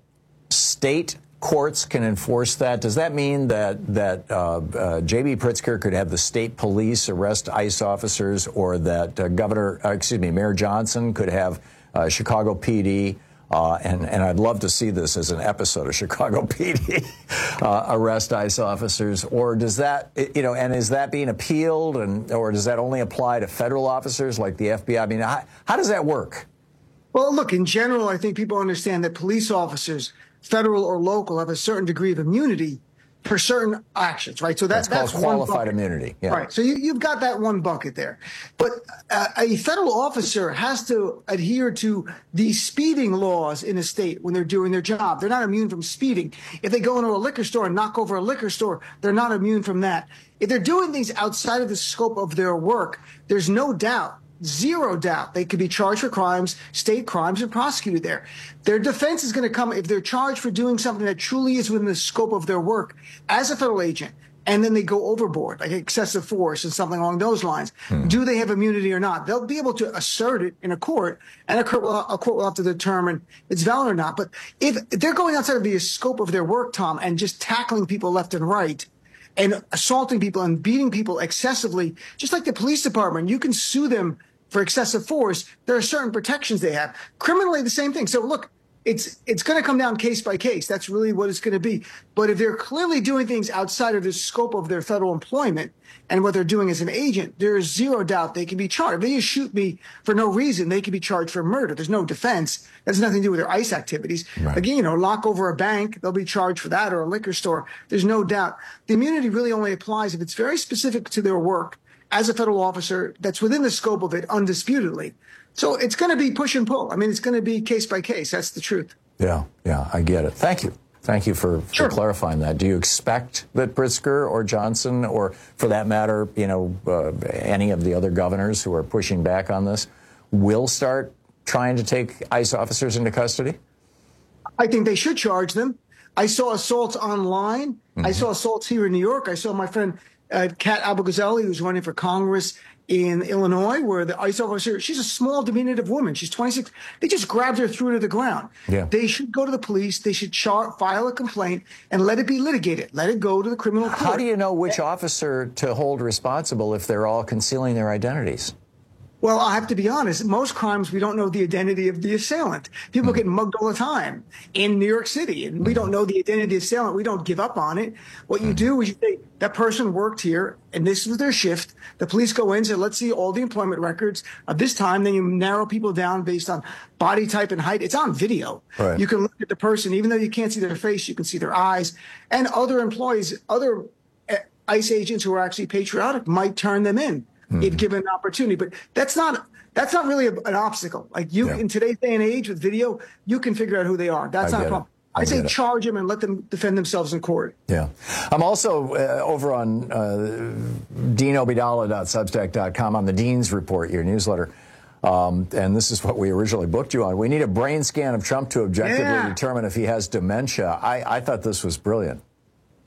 state courts can enforce that? Does that mean that that uh, uh, J B. Pritzker could have the state police arrest ICE officers, or that uh, Governor, uh, excuse me, Mayor Johnson could have uh, Chicago P D, uh, and and I'd love to see this as an episode of Chicago P D uh, arrest ICE officers, or does that, you know, and is that being appealed, and or does that only apply to federal officers like the F B I? I mean, how, how does that work? Well, look, in general, I think people understand that police officers, federal or local, have a certain degree of immunity for certain actions, right? So that, that's, that's called qualified immunity. Yeah. Right. So you, you've got that one bucket there. But uh, a federal officer has to adhere to the speeding laws in a state when they're doing their job. They're not immune from speeding. If they go into a liquor store and knock over a liquor store, they're not immune from that. If they're doing things outside of the scope of their work, there's no doubt, zero doubt, they could be charged for crimes, state crimes, and prosecuted there. Their defense is going to come if they're charged for doing something that truly is within the scope of their work as a federal agent, and then they go overboard, like excessive force and something along those lines. Hmm. Do they have immunity or not? They'll be able to assert it in a court, and a court, will, a court will have to determine it's valid or not. But if they're going outside of the scope of their work, Tom, and just tackling people left and right, and assaulting people and beating people excessively, just like the police department, you can sue them for excessive force. There are certain protections they have. Criminally, the same thing. So look, it's it's going to come down case by case. That's really what it's going to be. But if they're clearly doing things outside of the scope of their federal employment and what they're doing as an agent, there is zero doubt they can be charged. If they just shoot me for no reason, they can be charged for murder. There's no defense. That has nothing to do with their ICE activities. Right. Again, you know, lock over a bank, they'll be charged for that, or a liquor store. There's no doubt. The immunity really only applies if it's very specific to their work as a federal officer that's within the scope of it undisputedly. So it's going to be push and pull. I mean, it's going to be case by case. That's the truth. Yeah, yeah, I get it. Thank you. Thank you for, for sure. clarifying that. Do you expect that Pritzker or Johnson, or for that matter, you know, uh, any of the other governors who are pushing back on this, will start trying to take ICE officers into custody? I think they should charge them. I saw assaults online. Mm-hmm. I saw assaults here in New York. I saw my friend Uh, Kat Abu-Ghazali, who's running for Congress in Illinois, where the ICE officer, she's a small, diminutive woman. She's twenty-six. They just grabbed her, threw her to the ground. Yeah. They should go to the police. They should char- file a complaint and let it be litigated. Let it go to the criminal court. How do you know which officer to hold responsible if they're all concealing their identities? Well, I have to be honest. Most crimes, we don't know the identity of the assailant. People mm-hmm. get mugged all the time in New York City, and we don't know the identity of the assailant. We don't give up on it. What you do is you say, that person worked here, and this was their shift. The police go in and say, let's see all the employment records of this time. Then you narrow people down based on body type and height. It's on video. Right. You can look at the person. Even though you can't see their face, you can see their eyes. And other employees, other ICE agents who are actually patriotic might turn them in. Mm-hmm. If given an opportunity, but that's not that's not really a, an obstacle. Like you, yeah. in today's day and age with video, you can figure out who they are. That's I not a problem. I, I say charge them and let them defend themselves in court. Yeah, I'm also uh, over on uh, dean obeidallah dot substack dot com on the Dean's Report, your newsletter. Um, and this is what we originally booked you on. We need a brain scan of Trump to objectively yeah. determine if he has dementia. I, I thought this was brilliant.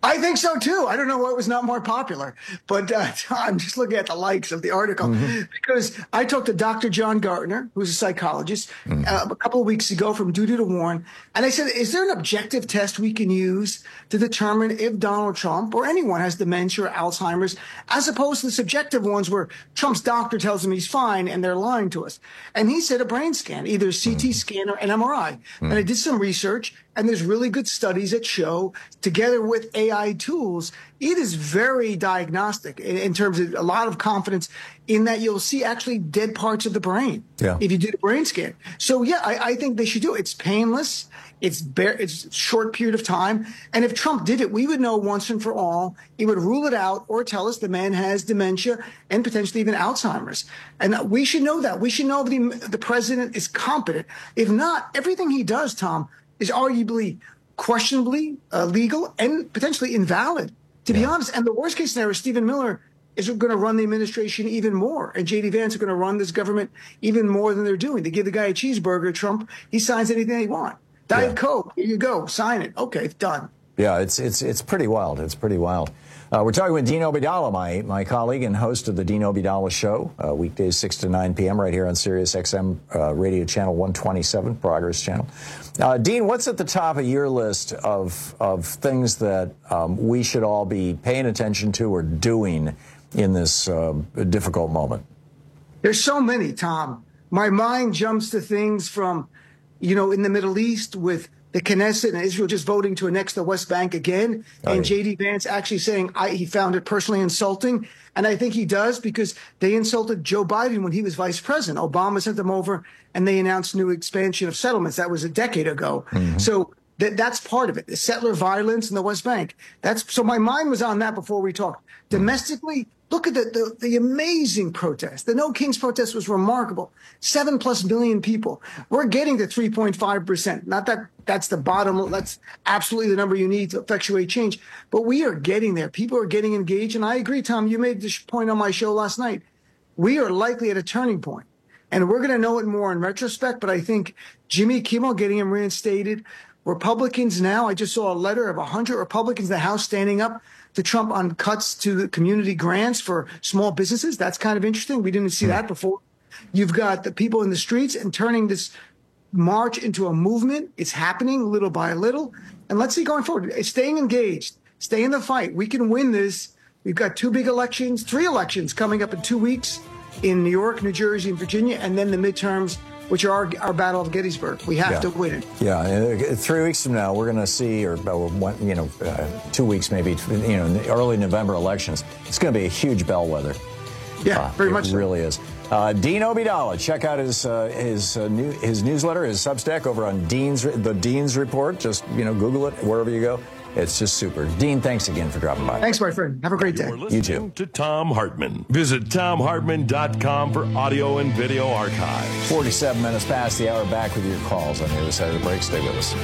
I think so too. I don't know what was not more popular, but uh, I'm just looking at the likes of the article mm-hmm. because I talked to Doctor John Gartner, who's a psychologist, mm-hmm. uh, a couple of weeks ago from Duty to Warn. And I said, is there an objective test we can use to determine if Donald Trump or anyone has dementia or Alzheimer's, as opposed to the subjective ones where Trump's doctor tells him he's fine and they're lying to us? And he said a brain scan, either a C T mm-hmm. scan or an M R I. Mm-hmm. And I did some research, and there's really good studies that show, together with A I tools, it is very diagnostic in, in terms of a lot of confidence in that you'll see actually dead parts of the brain yeah. if you did a brain scan. So, yeah, I, I think they should do it. It's painless. It's bare, it's a short period of time. And if Trump did it, we would know once and for all. He would rule it out or tell us the man has dementia and potentially even Alzheimer's. And we should know that. We should know the, the president is competent. If not, everything he does, Tom, is arguably questionably uh, legal and potentially invalid, to yeah. be honest. And the worst case scenario, Stephen Miller is going to run the administration even more, and J D Vance are going to run this government even more than they're doing. They give the guy a cheeseburger, Trump, he signs anything they want. Diet yeah. Coke, here you go, sign it. Okay, it's done. Yeah, it's it's it's pretty wild. It's pretty wild. Uh, we're talking with Dean Obeidallah, my my colleague and host of the Dean Obeidallah Show, uh, weekdays six to nine p.m. right here on Sirius X M uh, Radio Channel one twenty-seven, Progress Channel. Uh, Dean, what's at the top of your list of of things that um, we should all be paying attention to or doing in this uh, difficult moment? There's so many, Tom. My mind jumps to things from, you know, in the Middle East with the Knesset and Israel just voting to annex the West Bank again. Oh, and yeah. J D Vance actually saying I, he found it personally insulting. And I think he does, because they insulted Joe Biden when he was vice president. Obama sent them over and they announced new expansion of settlements. That was a decade ago. Mm-hmm. So th- that's part of it. The settler violence in the West Bank. That's so my mind was on that before we talked. Domestically, look at the, the, the amazing protest. The No Kings protest was remarkable. Seven plus million people. We're getting to three point five percent. Not that that's the bottom. That's absolutely the number you need to effectuate change. But we are getting there. People are getting engaged. And I agree, Tom, you made this point on my show last night. We are likely at a turning point. And we're going to know it more in retrospect. But I think Jimmy Kimmel getting him reinstated, Republicans now, I just saw a letter of one hundred Republicans in the House standing up to Trump on cuts to community grants for small businesses. That's kind of interesting. We didn't see that before. You've got the people in the streets and turning this march into a movement. It's happening little by little. And let's see going forward. Staying engaged, stay in the fight. We can win this. We've got two big elections, three elections coming up in two weeks in New York, New Jersey, and Virginia, and then the midterms, which are our, our Battle of Gettysburg. We have yeah. to win it. Yeah, uh, three weeks from now, we're going to see, or one, you know, uh, two weeks maybe, you know, in the early November elections. It's going to be a huge bellwether. Yeah, uh, very much It so. really is. Uh, Dean Obeidallah, check out his uh, his uh, new, his newsletter, his Substack over on Dean's the Dean's Report. Just, you know, Google it wherever you go. It's just super. Dean, thanks again for dropping by. Thanks, my friend. Have a great day. You too. To Thom Hartmann. Visit Thom Hartmann dot com for audio and video archives. forty-seven minutes past the hour. Back with your calls on the other side of the break. Stay with us.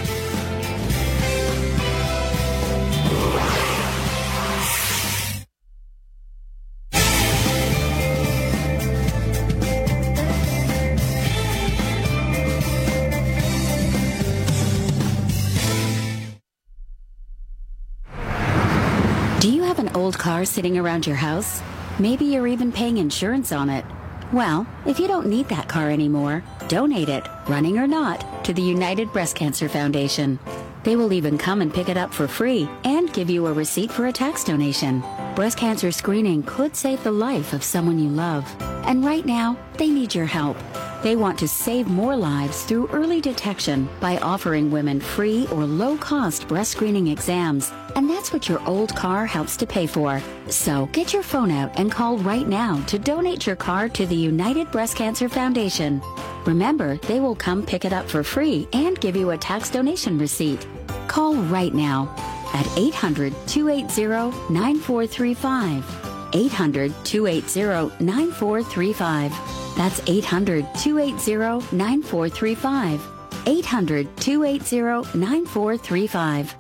Old car sitting around your house? Maybe you're even paying insurance on it. Well, if you don't need that car anymore, donate it, running or not, to the United Breast Cancer Foundation. They will even come and pick it up for free and give you a receipt for a tax donation. Breast cancer screening could save the life of someone you love. And right now, they need your help. They want to save more lives through early detection by offering women free or low-cost breast screening exams. And that's what your old car helps to pay for. So get your phone out and call right now to donate your car to the United Breast Cancer Foundation. Remember, they will come pick it up for free and give you a tax donation receipt. Call right now at eight hundred, two eight zero, nine four three five. eight hundred, two eight zero, nine four three five. That's eight hundred, two eight zero, nine four three five. eight hundred, two eight zero, nine four three five.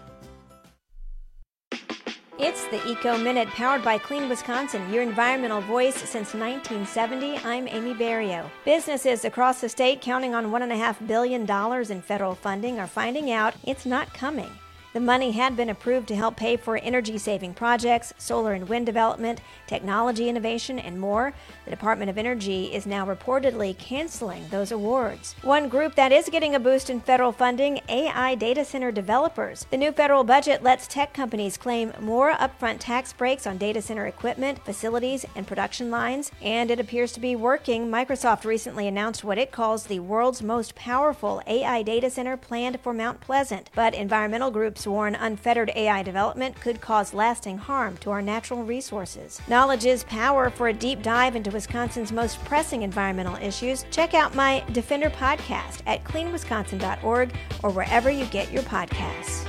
It's the Eco Minute, powered by Clean Wisconsin, your environmental voice since nineteen seventy. I'm Amy Barrio. Businesses across the state counting on one point five billion dollars in federal funding are finding out it's not coming. The money had been approved to help pay for energy-saving projects, solar and wind development, technology innovation, and more. The Department of Energy is now reportedly canceling those awards. One group that is getting a boost in federal funding, A I data center developers. The new federal budget lets tech companies claim more upfront tax breaks on data center equipment, facilities, and production lines, and it appears to be working. Microsoft recently announced what it calls the world's most powerful A I data center planned for Mount Pleasant, but environmental groups warn unfettered A I development could cause lasting harm to our natural resources. Knowledge is power. For a deep dive into Wisconsin's most pressing environmental issues, check out my Defender podcast at clean wisconsin dot org or wherever you get your podcasts.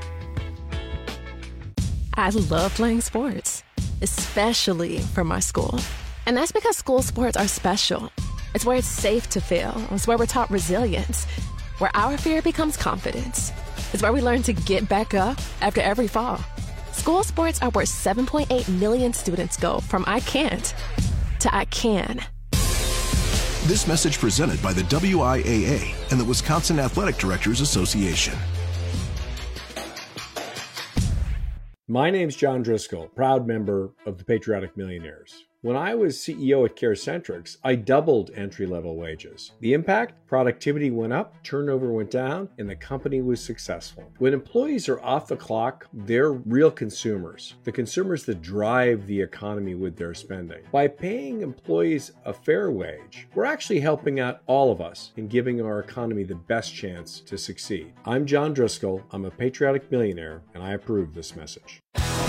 I love playing sports, especially for my school. And that's because school sports are special. It's where it's safe to fail. It's where we're taught resilience, where our fear becomes confidence. It's where we learn to get back up after every fall. School sports are where seven point eight million students go from I can't to I can. This message presented by the W I A A and the Wisconsin Athletic Directors Association. My name's John Driscoll, proud member of the Patriotic Millionaires. When I was C E O at CareCentrix, I doubled entry-level wages. The impact? Productivity went up, turnover went down, and the company was successful. When employees are off the clock, they're real consumers, the consumers that drive the economy with their spending. By paying employees a fair wage, we're actually helping out all of us in giving our economy the best chance to succeed. I'm John Driscoll, I'm a Patriotic Millionaire, and I approve this message.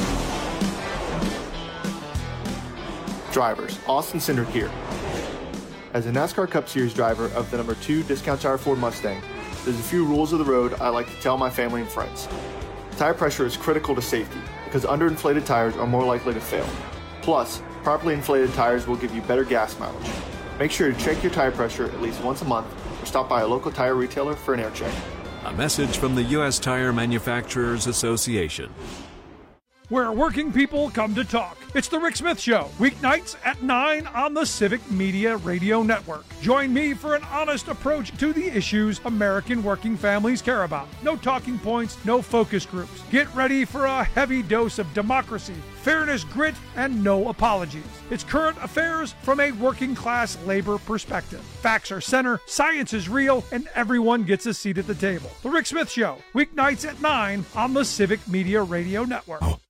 Drivers, Austin Cindric here. As a NASCAR Cup Series driver of the number two Discount Tire Ford Mustang, there's a few rules of the road I like to tell my family and friends. Tire pressure is critical to safety because underinflated tires are more likely to fail. Plus, properly inflated tires will give you better gas mileage. Make sure to check your tire pressure at least once a month or stop by a local tire retailer for an air check. A message from the U S Tire Manufacturers Association. Where working people come to talk. It's the Rick Smith Show, weeknights at nine on the Civic Media Radio Network. Join me for an honest approach to the issues American working families care about. No talking points, no focus groups. Get ready for a heavy dose of democracy, fairness, grit, and no apologies. It's current affairs from a working class labor perspective. Facts are center, science is real, and everyone gets a seat at the table. The Rick Smith Show, weeknights at nine on the Civic Media Radio Network. Oh.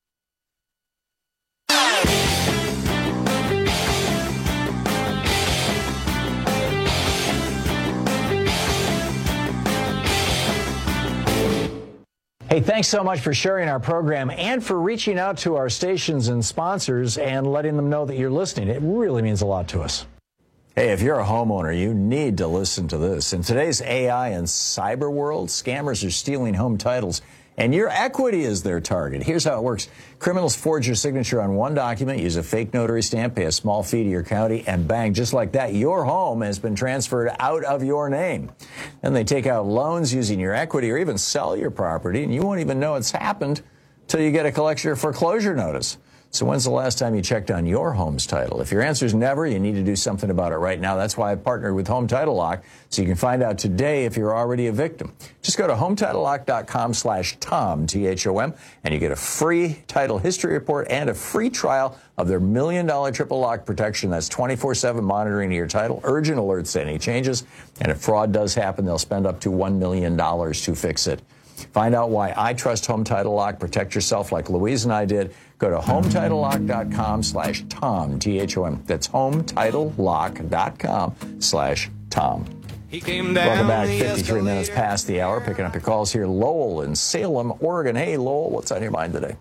Hey, thanks so much for sharing our program and for reaching out to our stations and sponsors and letting them know that you're listening. It really means a lot to us. Hey, if you're a homeowner, you need to listen to this. In today's A I and cyber world, scammers are stealing home titles, and your equity is their target. Here's how it works. Criminals forge your signature on one document, use a fake notary stamp, pay a small fee to your county, and bang, just like that, your home has been transferred out of your name. Then they take out loans using your equity or even sell your property, and you won't even know it's happened till you get a collection or foreclosure notice. So when's the last time you checked on your home's title? If your answer is never, you need to do something about it right now. That's why I've partnered with Home Title Lock, so you can find out today if you're already a victim. Just go to home title lock dot com slash Tom, T H O M, and you get a free title history report and a free trial of their million dollar triple lock protection. That's twenty-four seven monitoring of your title, urgent alerts to any changes, and if fraud does happen, they'll spend up to one million dollars to fix it. Find out why I trust Home Title Lock. Protect yourself like Louise and I did. Go to home title lock dot com slash Tom, T H O M. That's home title lock dot com slash Tom. He came down Welcome back. fifty-three minutes past the hour. Picking up your calls here. Lowell in Salem, Oregon. Hey, Lowell, what's on your mind today?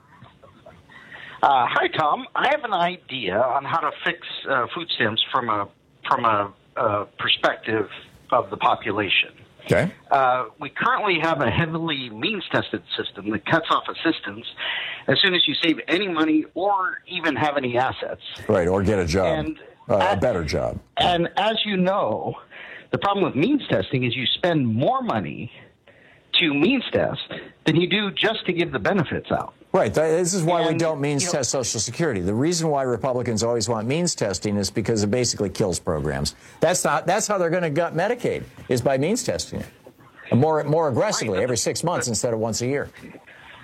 Uh, hi, Tom. I have an idea on how to fix uh, food stamps from a from a uh, perspective of the population. Okay. Uh, we currently have a heavily means-tested system that cuts off assistance as soon as you save any money or even have any assets. Right, or get a job, And uh, a better job. And as you know, the problem with means testing is you spend more money to means test than you do just to give the benefits out. Right. This is why and, we don't means you know, test Social Security. The reason why Republicans always want means testing is because it basically kills programs. That's not. That's how they're going to gut Medicaid, is by means testing it, and more more aggressively, right, every six months instead of once a year.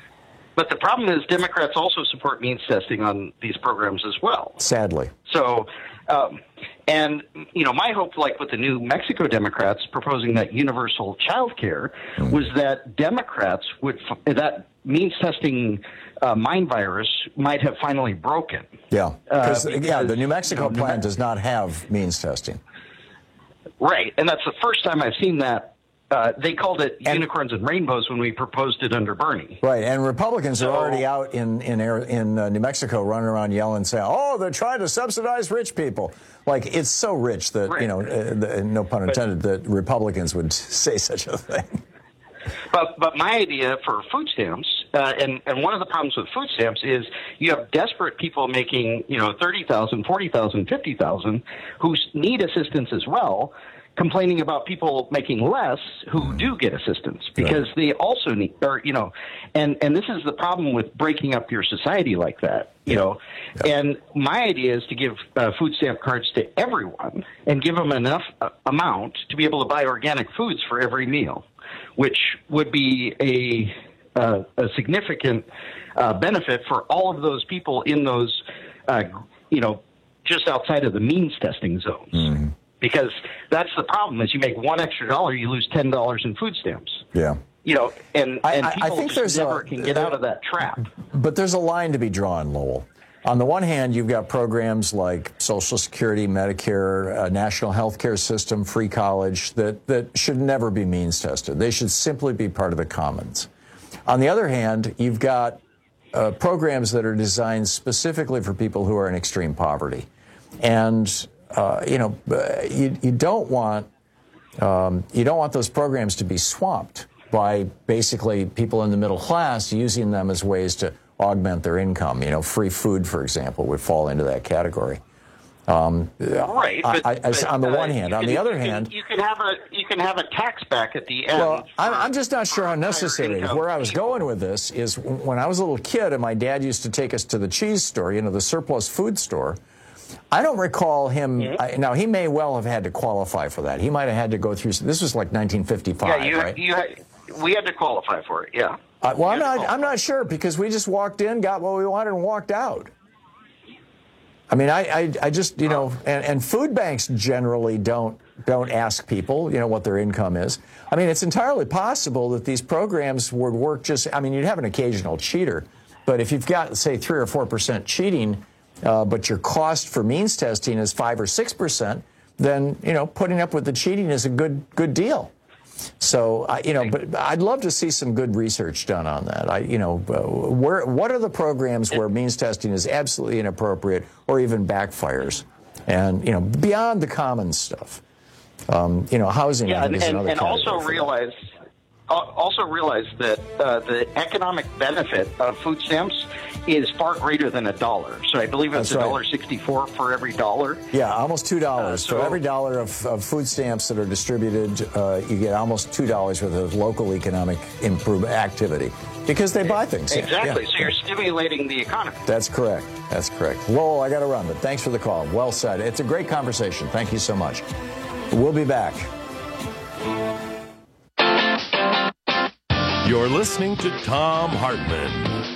But the problem is Democrats also support means testing on these programs as well. Sadly. So, um, and, you know, my hope, like with the New Mexico Democrats proposing that universal child care, mm. was that Democrats would, that means testing uh, mind virus might have finally broken. Yeah, uh, because, yeah, the New you Mexico know, plan does not have means testing. Right, and that's the first time I've seen that. Uh, they called it and, unicorns and rainbows when we proposed it under Bernie. Right, and Republicans so, are already out in in in uh, New Mexico running around yelling, saying, "Oh, they're trying to subsidize rich people." Like, it's so rich that right. you know, uh, the, no pun intended, but, that Republicans would say such a thing. But but my idea for food stamps, uh, and and one of the problems with food stamps is you have desperate people making you know thirty thousand, forty thousand, fifty thousand who need assistance as well, complaining about people making less who do get assistance because right. they also need, or, you know, and, and this is the problem with breaking up your society like that, you yeah. know. Yeah. And my idea is to give uh, food stamp cards to everyone and give them enough uh, amount to be able to buy organic foods for every meal, which would be a, uh, a significant uh, benefit for all of those people in those, uh, you know, just outside of the means testing zones. Mm-hmm. Because that's the problem: is you make one extra dollar, you lose ten dollars in food stamps. Yeah, you know, and and I, people I think just there's never a, can get out of that trap. But there's a line to be drawn, Lowell. On the one hand, you've got programs like Social Security, Medicare, uh, National Health Care System, free college that that should never be means tested. They should simply be part of the commons. On the other hand, you've got uh, programs that are designed specifically for people who are in extreme poverty, and Uh, you know, you, you don't want um, you don't want those programs to be swamped by basically people in the middle class using them as ways to augment their income. You know, free food, for example, would fall into that category. Um, right. But, I, I, but, on the uh, one hand, on can, the other you hand, can, you can have a you can have a tax back at the end. Well, I'm, I'm just not sure how necessary. Where I was going with this is when I was a little kid and my dad used to take us to the cheese store, you know, the surplus food store. I don't recall him. Mm-hmm. I, now, he may well have had to qualify for that. He might have had to go through. This was like nineteen fifty-five, yeah, you, right? You had, we had to qualify for it, yeah. Uh, well, I'm not, I'm not sure because we just walked in, got what we wanted, and walked out. I mean, I, I, I just, you know, and, and food banks generally don't don't ask people, you know, what their income is. I mean, it's entirely possible that these programs would work just, I mean, you'd have an occasional cheater, but if you've got, say, three or four percent cheating, Uh, but your cost for means testing is five or six percent, then you know putting up with the cheating is a good good deal. So I, you know, but I'd love to see some good research done on that. I, you know, uh, where what are the programs where means testing is absolutely inappropriate or even backfires, and you know beyond the common stuff. Um, you know, housing. Yeah, I think and, is and, another and also realize. Also realize that uh, the economic benefit of food stamps is far greater than a dollar. So I believe it's a dollar right. sixty-four for every dollar. Yeah, almost two dollars. Uh, so for every dollar of, of food stamps that are distributed, uh, you get almost two dollars worth of local economic improvement activity because they buy things. Exactly. Yeah. So you're stimulating the economy. That's correct. That's correct. Lowell, I got to run, but thanks for the call. Well said. It's a great conversation. Thank you so much. We'll be back. You're listening to Thom Hartmann.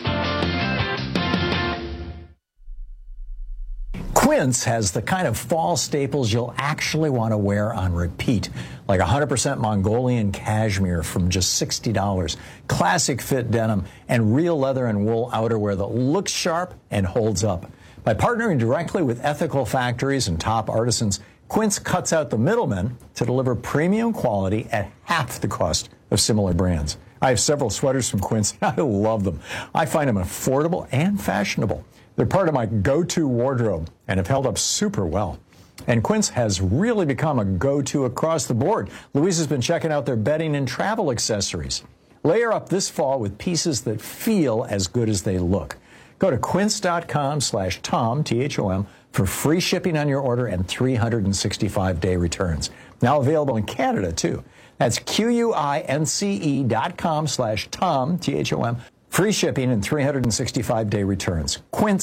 Quince has the kind of fall staples you'll actually want to wear on repeat, like one hundred percent Mongolian cashmere from just sixty dollars, classic fit denim, and real leather and wool outerwear that looks sharp and holds up. By partnering directly with ethical factories and top artisans, Quince cuts out the middlemen to deliver premium quality at half the cost of similar brands. I have several sweaters from Quince. I love them. I find them affordable and fashionable. They're part of my go-to wardrobe and have held up super well. And Quince has really become a go-to across the board. Louise has been checking out their bedding and travel accessories. Layer up this fall with pieces that feel as good as they look. Go to quince.com slash Tom, T H O M, for free shipping on your order and three hundred sixty-five day returns. Now available in Canada, too. That's Q-U-I-N-C-E dot com slash Tom, T H O M. Free shipping and three hundred sixty-five day returns. Quince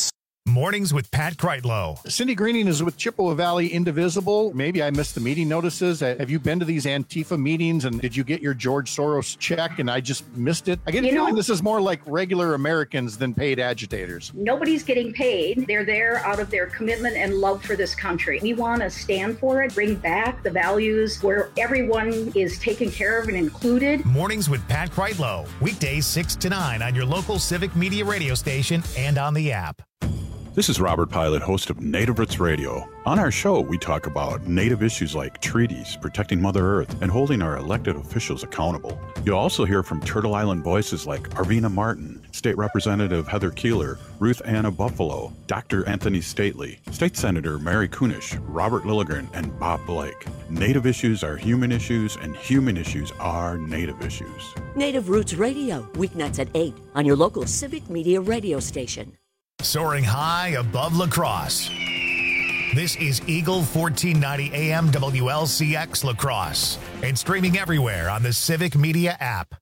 Mornings with Pat Kreitlow. Cindy Greening is with Chippewa Valley Indivisible. Maybe I missed the meeting notices. Have you been to these Antifa meetings, and did you get your George Soros check and I just missed it? I get a feeling this is more like regular Americans than paid agitators. Nobody's getting paid. They're there out of their commitment and love for this country. We want to stand for it, bring back the values where everyone is taken care of and included. Mornings with Pat Kreitlow. Weekdays six to nine on your local Civic Media radio station and on the app. This is Robert Pilot, host of Native Roots Radio. On our show, we talk about Native issues like treaties, protecting Mother Earth, and holding our elected officials accountable. You'll also hear from Turtle Island voices like Arvina Martin, State Representative Heather Keeler, Ruth Anna Buffalo, Doctor Anthony Stately, State Senator Mary Kunish, Robert Lilligren, and Bob Blake. Native issues are human issues, and human issues are Native issues. Native Roots Radio, weeknights at eight on your local Civic Media radio station. Soaring high above La Crosse. This is Eagle fourteen ninety A M W L C X La Crosse and streaming everywhere on the Civic Media app.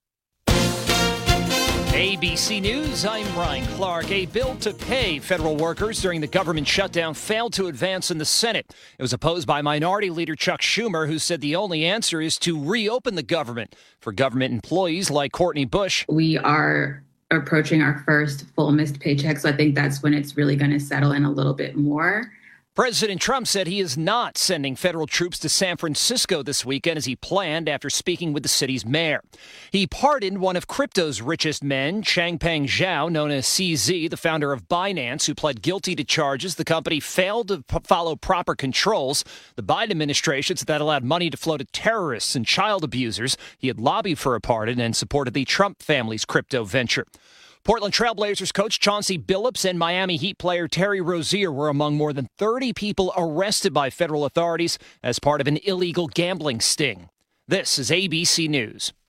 A B C News, I'm Ryan Clark. A bill to pay federal workers during the government shutdown failed to advance in the Senate. It was opposed by Minority Leader Chuck Schumer, who said the only answer is to reopen the government for government employees like Courtney Bush. We are approaching our first full missed paycheck, so I think that's when it's really going to settle in a little bit more. President Trump said he is not sending federal troops to San Francisco this weekend as he planned after speaking with the city's mayor. He pardoned one of crypto's richest men, Changpeng Zhao, known as C Z, the founder of Binance, who pled guilty to charges the company failed to p- follow proper controls. The Biden administration said that allowed money to flow to terrorists and child abusers. He had lobbied for a pardon and supported the Trump family's crypto venture. Portland Trail Blazers coach Chauncey Billups and Miami Heat player Terry Rozier were among more than thirty people arrested by federal authorities as part of an illegal gambling sting. This is A B C News.